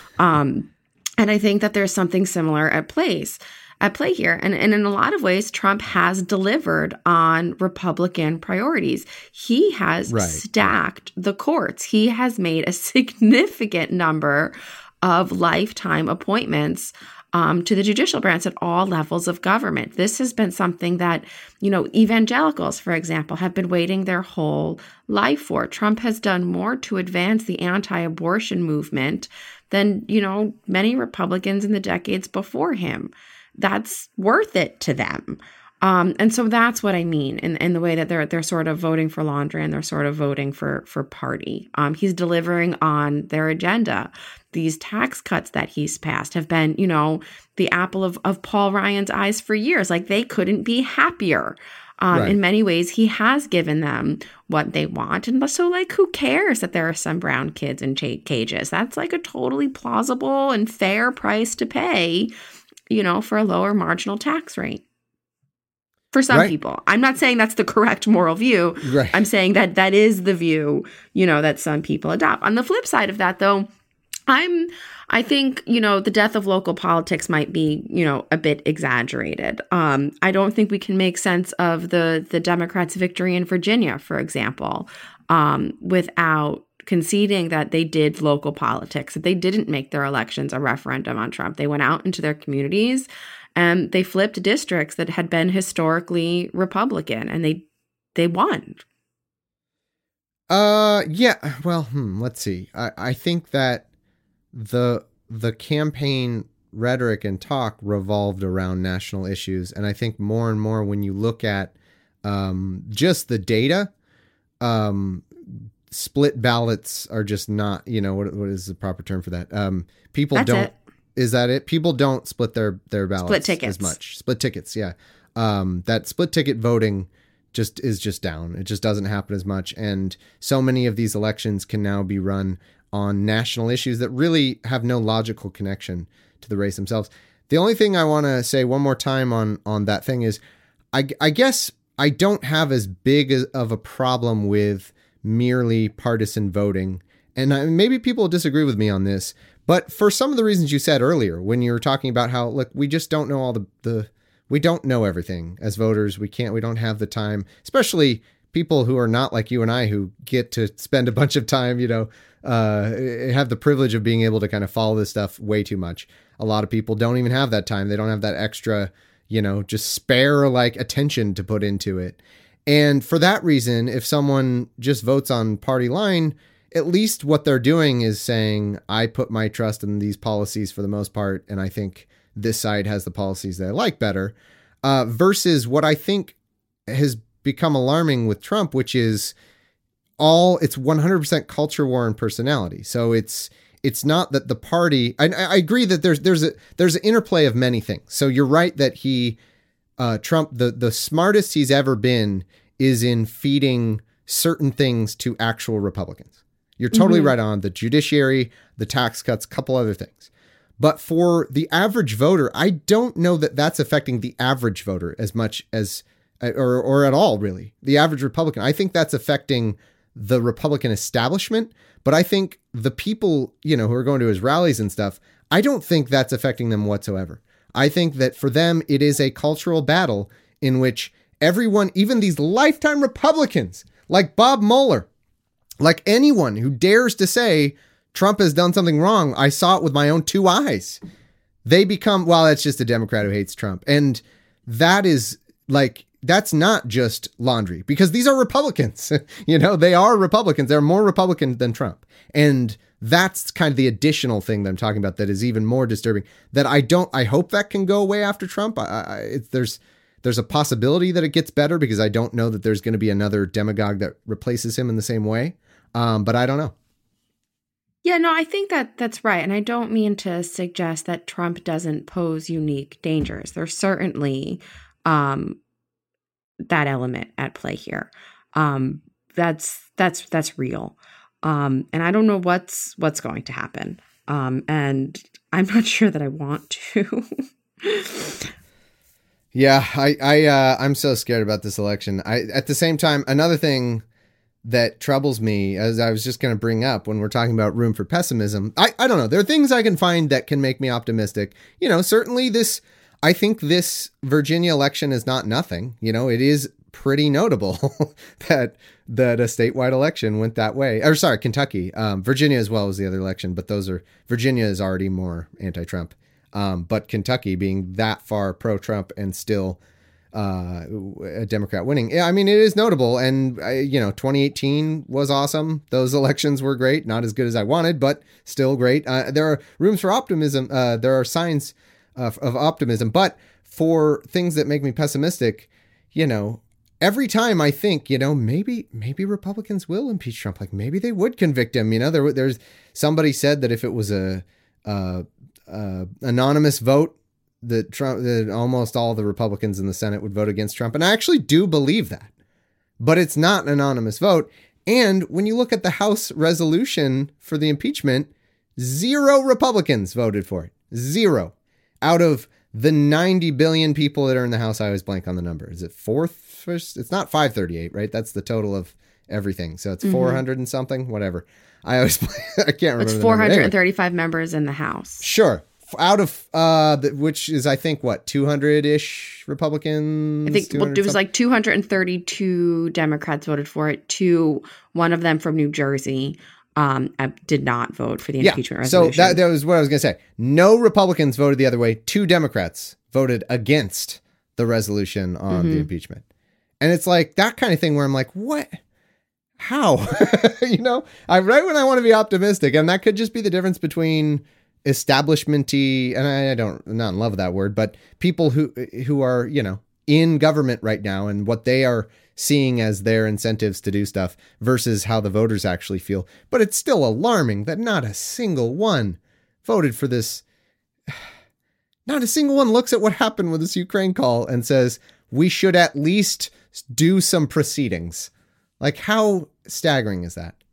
um, and I think that there's something similar at place at play here. And, and in a lot of ways, Trump has delivered on Republican priorities. He has right. stacked the courts. He has made a significant number of lifetime appointments Um, to the judicial branch at all levels of government. This has been something that, you know, evangelicals, for example, have been waiting their whole life for. Trump has done more to advance the anti-abortion movement than, you know, many Republicans in the decades before him. That's worth it to them. Um, and so that's what I mean in, in the way that they're they're sort of voting for laundry and they're sort of voting for for party. Um, he's delivering on their agenda. These tax cuts that he's passed have been, you know, the apple of, of Paul Ryan's eyes for years. Like they couldn't be happier. Um, right. In many ways, he has given them what they want. And so, like, who cares that there are some brown kids in ch- cages? That's like a totally plausible and fair price to pay, you know, for a lower marginal tax rate. For some right. people. I'm not saying that's the correct moral view. Right. I'm saying that that is the view, you know, that some people adopt. On the flip side of that, though, I'm, I think, you know, the death of local politics might be, you know, a bit exaggerated. Um, I don't think we can make sense of the the Democrats' victory in Virginia, for example, um, without conceding that they did local politics, that they didn't make their elections a referendum on Trump. They went out into their communities and they flipped districts that had been historically Republican, and they they won. Uh, yeah. Well, hmm, let's see. I, I think that the the campaign rhetoric and talk revolved around national issues. And I think more and more when you look at um, just the data, um, split ballots are just not, you know, what what is the proper term for that? Um, people That's don't, it. is that it? People don't split their, their ballots Split tickets. as much. Split tickets. Yeah. Um, that split ticket voting just is just down. It just doesn't happen as much. And so many of these elections can now be run on national issues that really have no logical connection to the race themselves. The only thing I want to say one more time on, on that thing is I, I guess I don't have as big of a problem with merely partisan voting. And I, maybe people disagree with me on this, but for some of the reasons you said earlier, when you were talking about how, look, we just don't know all the, the, we don't know everything as voters. We can't, we don't have the time, especially people who are not like you and I, who get to spend a bunch of time, you know, uh, have the privilege of being able to kind of follow this stuff way too much. A lot of people don't even have that time. They don't have that extra, you know, just spare like attention to put into it. And for that reason, if someone just votes on party line, at least what they're doing is saying, I put my trust in these policies for the most part, and I think this side has the policies that I like better, uh, versus what I think has become alarming with Trump, which is all, it's one hundred percent culture war and personality. So it's, it's not that the party, I, I agree that there's, there's a, there's an interplay of many things. So you're right that he, uh, Trump, the, the smartest he's ever been is in feeding certain things to actual Republicans. You're totally mm-hmm. right on the judiciary, the tax cuts, couple other things. But for the average voter, I don't know that that's affecting the average voter as much as, or, or at all, really. The average Republican, I think that's affecting the Republican establishment. But I think the people, you know, who are going to his rallies and stuff, I don't think that's affecting them whatsoever. I think that for them, it is a cultural battle in which everyone, even these lifetime Republicans like Bob Mueller, like anyone who dares to say Trump has done something wrong, I saw it with my own two eyes. They become, well, that's just a Democrat who hates Trump. And that is like, that's not just laundry, because these are Republicans. You know, they are Republicans. They're more Republican than Trump. And that's kind of the additional thing that I'm talking about that is even more disturbing, that I don't, I hope that can go away after Trump. I, I it, there's, there's a possibility that it gets better, because I don't know that there's going to be another demagogue that replaces him in the same way. Um, but I don't know. Yeah, no, I think that that's right. And I don't mean to suggest that Trump doesn't pose unique dangers. There's certainly um, that element at play here. Um, that's that's that's real. Um, and I don't know what's what's going to happen. Um, and I'm not sure that I want to. Yeah, I, I, uh, I'm so scared about this election. I, at the same time, another thing that troubles me, as I was just going to bring up when we're talking about room for pessimism, I, I don't know. There are things I can find that can make me optimistic. You know, certainly this, I think this Virginia election is not nothing. You know, it is pretty notable that, that a statewide election went that way. Or sorry, Kentucky, um, Virginia as well as the other election, but those are, Virginia is already more anti-Trump. Um, but Kentucky being that far pro-Trump and still uh, a Democrat winning. Yeah, I mean, it is notable. And, uh, you know, twenty eighteen was awesome. Those elections were great. Not as good as I wanted, but still great. Uh, there are rooms for optimism. Uh, there are signs of, of optimism. But for things that make me pessimistic, you know, every time I think, you know, maybe maybe Republicans will impeach Trump. Like maybe they would convict him. You know, there there's somebody said that if it was a uh, uh, anonymous vote, that Trump, that almost all the Republicans in the Senate would vote against Trump. And I actually do believe that, but it's not an anonymous vote. And when you look at the House resolution for the impeachment, zero Republicans voted for it. Zero out of the ninety billion people that are in the House. I always blank on the number. Is it fourth? First? It's not five thirty-eight, right? That's the total of everything. So it's mm-hmm. four hundred and something, whatever. I always, I can't remember. It's four hundred thirty-five anyway. Members in the House. Sure. Out of, uh, the, which is, I think, what, two hundred-ish Republicans? I think well, it was something? Like two hundred thirty-two Democrats voted for it. Two, one of them from New Jersey, um, did not vote for the yeah. impeachment resolution. So that, that was what I was going to say. No Republicans voted the other way. Two Democrats voted against the resolution on mm-hmm. the impeachment. And it's like that kind of thing where I'm like, what? How? You know, I right when I want to be optimistic, and that could just be the difference between establishment-y, and I, I don't, I'm not in love with that word, but people who who are, you know, in government right now and what they are seeing as their incentives to do stuff versus how the voters actually feel. But it's still alarming that not a single one voted for this. Not a single one looks at what happened with this Ukraine call and says, we should at least do some proceedings. Like, how staggering is that?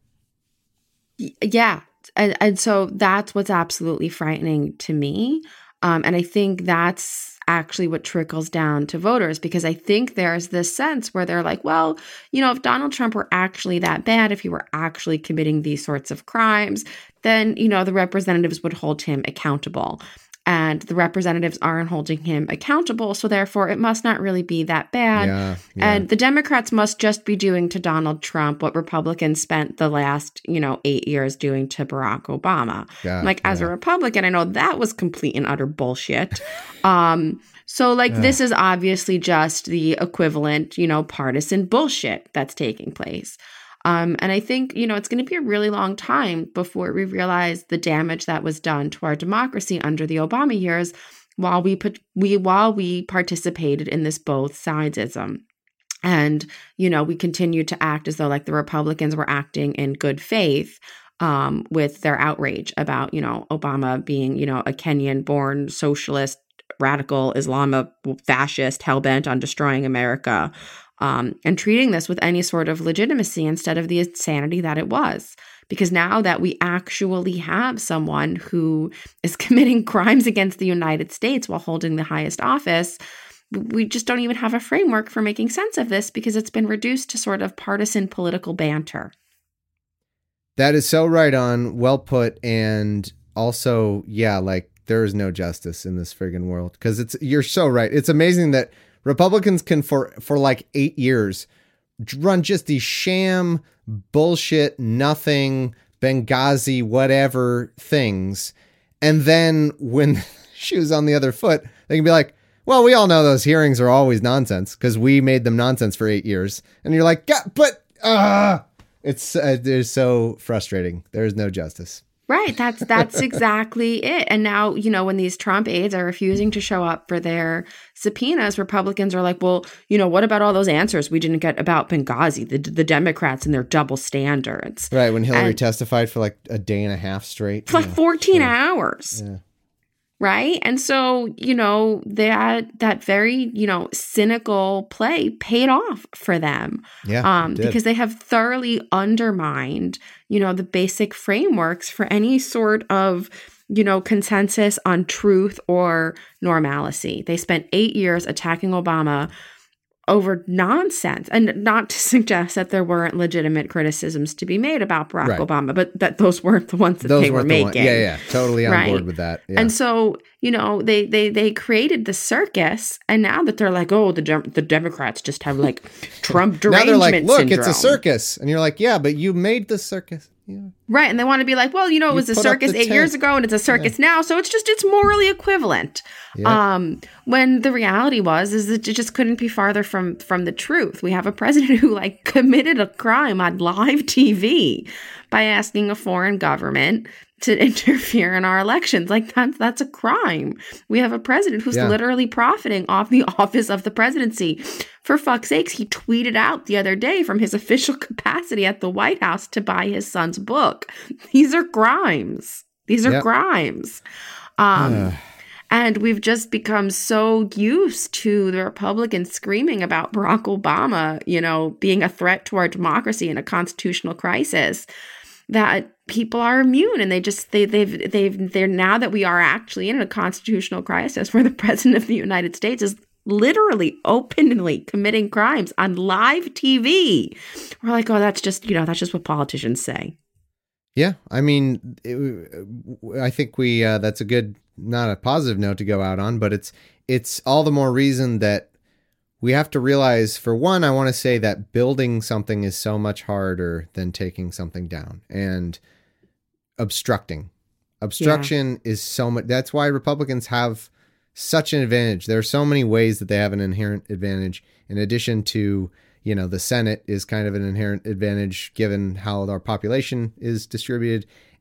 Yeah. And, and so that's what's absolutely frightening to me. Um, and I think that's actually what trickles down to voters, because I think there's this sense where they're like, well, you know, if Donald Trump were actually that bad, if he were actually committing these sorts of crimes, then, you know, the representatives would hold him accountable. And the representatives aren't holding him accountable, so therefore it must not really be that bad. Yeah, yeah. And the Democrats must just be doing to Donald Trump what Republicans spent the last, you know, eight years doing to Barack Obama. Yeah, like, as yeah. a Republican, I know that was complete and utter bullshit. um, so, like, yeah. This is obviously just the equivalent, you know, partisan bullshit that's taking place. Um, and I think, you know, it's going to be a really long time before we realize the damage that was done to our democracy under the Obama years while we put we while we participated in this both sidesism. And, you know, we continued to act as though like the Republicans were acting in good faith um, with their outrage about, you know, Obama being, you know, a Kenyan born socialist, radical Islamist fascist hell-bent on destroying America. Um, and treating this with any sort of legitimacy instead of the insanity that it was. Because now that we actually have someone who is committing crimes against the United States while holding the highest office, we just don't even have a framework for making sense of this because it's been reduced to sort of partisan political banter. That is so right on, well put, and also, yeah, like there is no justice in this friggin' world because it's you're so right. It's amazing that Republicans can, for, for like eight years, run just these sham, bullshit, nothing, Benghazi, whatever things. And then when shoes on the other foot, they can be like, well, we all know those hearings are always nonsense because we made them nonsense for eight years. And you're like, yeah, but uh, it's uh, they're so frustrating. There's no justice. Right. That's that's exactly it. And now, you know, when these Trump aides are refusing to show up for their subpoenas, Republicans are like, well, you know, what about all those answers we didn't get about Benghazi, the, the Democrats and their double standards? Right. When Hillary and testified for like a day and a half straight. For like yeah, fourteen sure. hours. Yeah. Right. And so, you know, that that very, you know, cynical play paid off for them. Yeah. Um, because they have thoroughly undermined, you know, the basic frameworks for any sort of, you know, consensus on truth or normalcy. They spent eight years attacking Obama over nonsense, and not to suggest that there weren't legitimate criticisms to be made about Barack right. Obama, but that those weren't the ones that those they were the making. one. Yeah, yeah, totally on right? board with that. Yeah. And so, you know, they they they created the circus, and now that they're like, oh, the de- the Democrats just have like Trump derangement now they're like, look, syndrome. It's a circus, and you're like, yeah, but you made the circus. Yeah. Right. And they want to be like, well, you know, it You was a put up circus the eight tent. years ago and it's a circus now. So it's just, it's morally equivalent. Yeah. Um, when the reality was, is that it just couldn't be farther from, from the truth. We have a president who like committed a crime on live T V by asking a foreign government to interfere in our elections. Like that's, that's a crime. We have a president who's Yeah. literally profiting off the office of the presidency. For fuck's sakes, he tweeted out the other day from his official capacity at the White House to buy his son's book. These are crimes. These are Yep. crimes. Um, and we've just become so used to the Republicans screaming about Barack Obama, you know, being a threat to our democracy and a constitutional crisis, that people are immune, and they just they they've they've they're now that we are actually in a constitutional crisis where the president of the United States is literally openly committing crimes on live T V. We're like, oh, that's just, you know, that's just what politicians say. Yeah, I mean, it, I think we uh, that's a good, not a positive note to go out on, but it's it's all the more reason that we have to realize, for one, I want to say that building something is so much harder than taking something down, and obstructing. Obstruction yeah. is so much. That's why Republicans have such an advantage. There are so many ways that they have an inherent advantage, in addition to, you know, the Senate is kind of an inherent advantage given how our population is distributed.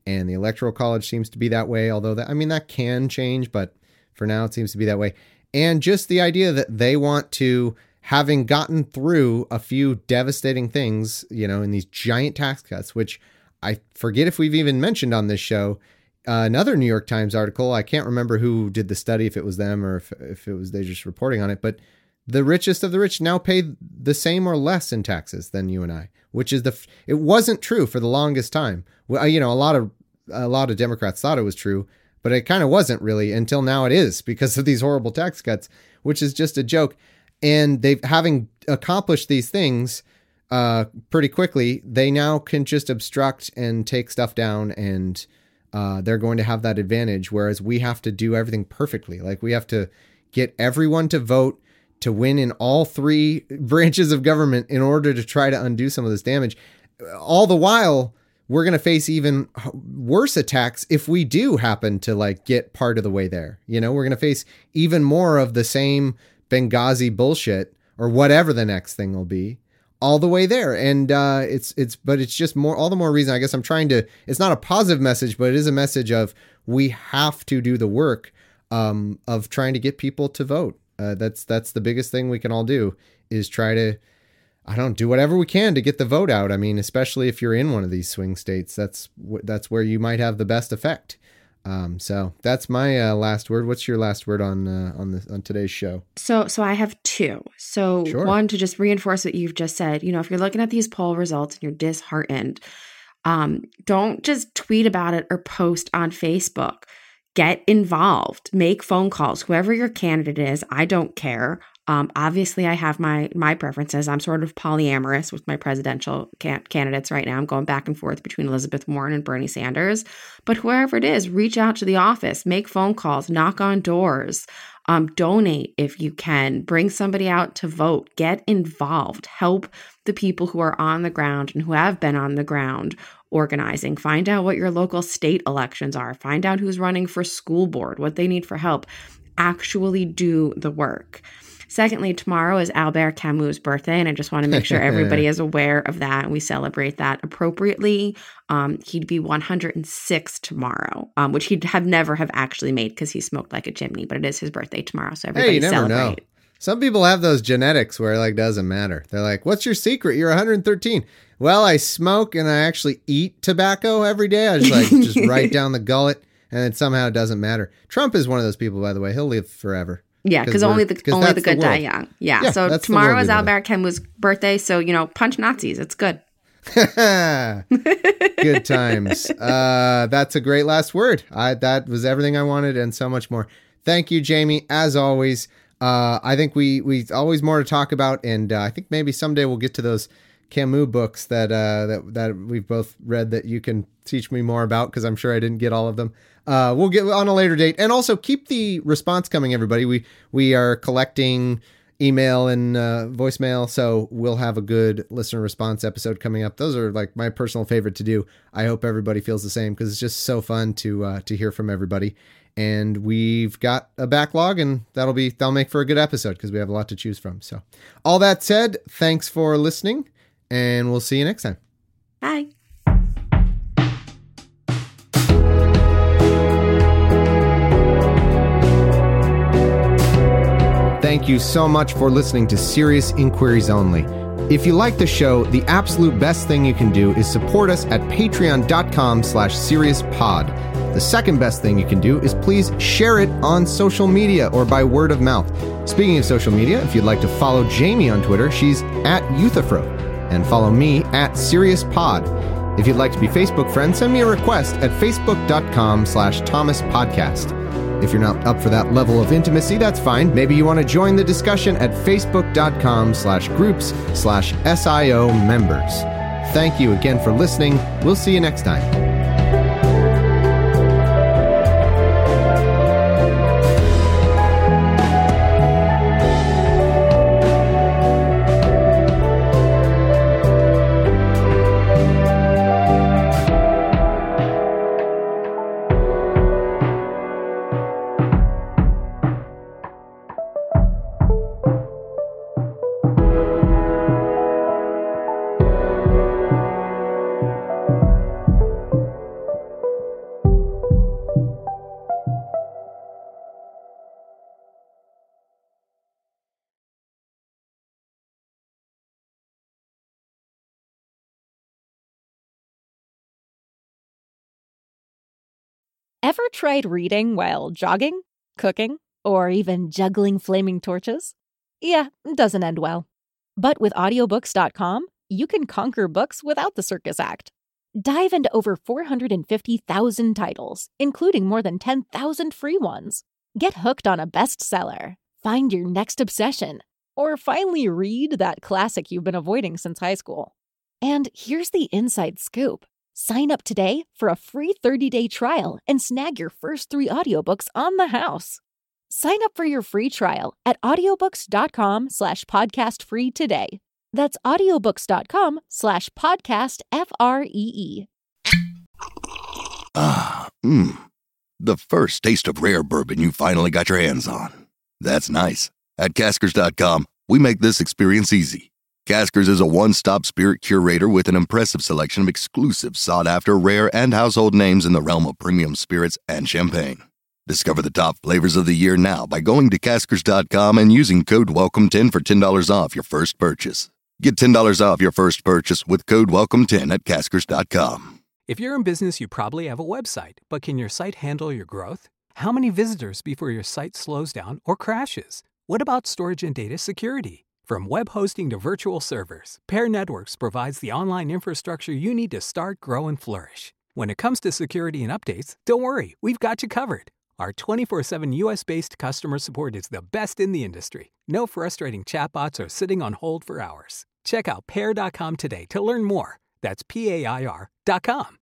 and the Electoral College seems to be that way, although that, I mean, that can change, but for now it seems to be that way. And just the idea that they want to, having gotten through a few devastating things, you know, in these giant tax cuts, which I forget if we've even mentioned on this show, uh, another New York Times article, I can't remember who did the study, if it was them or if, if it was they just reporting on it, but the richest of the rich now pay the same or less in taxes than you and I, which is the, it wasn't true for the longest time. Well, you know, a lot of, a lot of Democrats thought it was true, but it kind of wasn't really until now it is because of these horrible tax cuts, which is just a joke. And they've, having accomplished these things uh, pretty quickly, they now can just obstruct and take stuff down, and uh, they're going to have that advantage. Whereas we have to do everything perfectly. Like we have to get everyone to vote to win in all three branches of government in order to try to undo some of this damage. All the while, we're going to face even worse attacks if we do happen to like get part of the way there. You know, we're going to face even more of the same Benghazi bullshit or whatever the next thing will be all the way there. And uh, it's, it's, but it's just more, all the more reason, I guess I'm trying to, it's not a positive message, but it is a message of we have to do the work um, of trying to get people to vote. Uh, that's, that's the biggest thing we can all do is try to, I don't do whatever we can to get the vote out. I mean, especially if you're in one of these swing states, that's, that's where you might have the best effect. Um, so that's my uh, last word. What's your last word on uh, on the on today's show? So, so I have two. So Sure. One, to just reinforce what you've just said. You know, if you're looking at these poll results and you're disheartened, um, don't just tweet about it or post on Facebook. Get involved. Make phone calls. Whoever your candidate is, I don't care. Um, obviously, I have my my preferences. I'm sort of polyamorous with my presidential can- candidates right now. I'm going back and forth between Elizabeth Warren and Bernie Sanders. But whoever it is, reach out to the office, make phone calls, knock on doors, um, donate if you can, bring somebody out to vote, get involved, help the people who are on the ground and who have been on the ground organizing. Find out what your local state elections are. Find out who's running for school board, what they need for help. Actually do the work. Secondly, tomorrow is Albert Camus' birthday, and I just want to make sure everybody is aware of that and we celebrate that appropriately. Um, he'd be one hundred six tomorrow, um, which he'd have never have actually made because he smoked like a chimney, but it is his birthday tomorrow, so everybody hey, you never celebrate. know. Some people have those genetics where it like doesn't matter. They're like, what's your secret? You're one hundred thirteen. Well, I smoke and I actually eat tobacco every day. I just like just right down the gullet, and it somehow doesn't matter. Trump is one of those people, by the way. He'll live forever. Yeah, because only the only the good die young. Yeah, yeah so tomorrow is Albert Camus' birthday, so, you know, punch Nazis. It's good. Good times. Uh, that's a great last word. I That was everything I wanted and so much more. Thank you, Jamie, as always. Uh, I think we we always more to talk about, and uh, I think maybe someday we'll get to those Camus books that uh, that that we've both read that you can teach me more about, because I'm sure I didn't get all of them. Uh, we'll get on a later date, and also keep the response coming, everybody. We we are collecting email and uh, voicemail, so we'll have a good listener response episode coming up. Those are like my personal favorite to do. I hope everybody feels the same, because it's just so fun to uh, to hear from everybody. And we've got a backlog, and that'll be that'll make for a good episode because we have a lot to choose from. So, all that said, thanks for listening, and we'll see you next time. Bye. Thank you so much for listening to Serious Inquiries Only. If you like the show, the absolute best thing you can do is support us at patreon.com slash seriouspod. The second best thing you can do is please share it on social media or by word of mouth. Speaking of social media, if you'd like to follow Jamie on Twitter, she's at Euthyphro, and follow me at SeriousPod. If you'd like to be Facebook friends, send me a request at facebook.com slash Thomas Podcast. If you're not up for that level of intimacy, that's fine. Maybe you want to join the discussion at facebook.com slash groups slash SIO members. Thank you again for listening. We'll see you next time. Ever tried reading while jogging, cooking, or even juggling flaming torches? Yeah, doesn't end well. But with audiobooks dot com, you can conquer books without the circus act. Dive into over four hundred fifty thousand titles, including more than ten thousand free ones. Get hooked on a bestseller, find your next obsession, or finally read that classic you've been avoiding since high school. And here's the inside scoop. Sign up today for a free thirty-day trial and snag your first three audiobooks on the house. Sign up for your free trial at audiobooks dot com slash podcast free today. That's audiobooks dot com slash podcast F R E E. Ah, mmm. The first taste of rare bourbon you finally got your hands on. That's nice. At Caskers dot com, we make this experience easy. Caskers is a one-stop spirit curator with an impressive selection of exclusive, sought-after, rare, and household names in the realm of premium spirits and champagne. Discover the top flavors of the year now by going to Caskers dot com and using code welcome ten for ten dollars off your first purchase. Get ten dollars off your first purchase with code welcome ten at Caskers dot com. If you're in business, you probably have a website, but can your site handle your growth? How many visitors before your site slows down or crashes? What about storage and data security? From web hosting to virtual servers, Pair Networks provides the online infrastructure you need to start, grow, and flourish. When it comes to security and updates, don't worry, we've got you covered. Our twenty-four seven U S-based customer support is the best in the industry. No frustrating chatbots or sitting on hold for hours. Check out pair dot com today to learn more. That's P A I R dot com.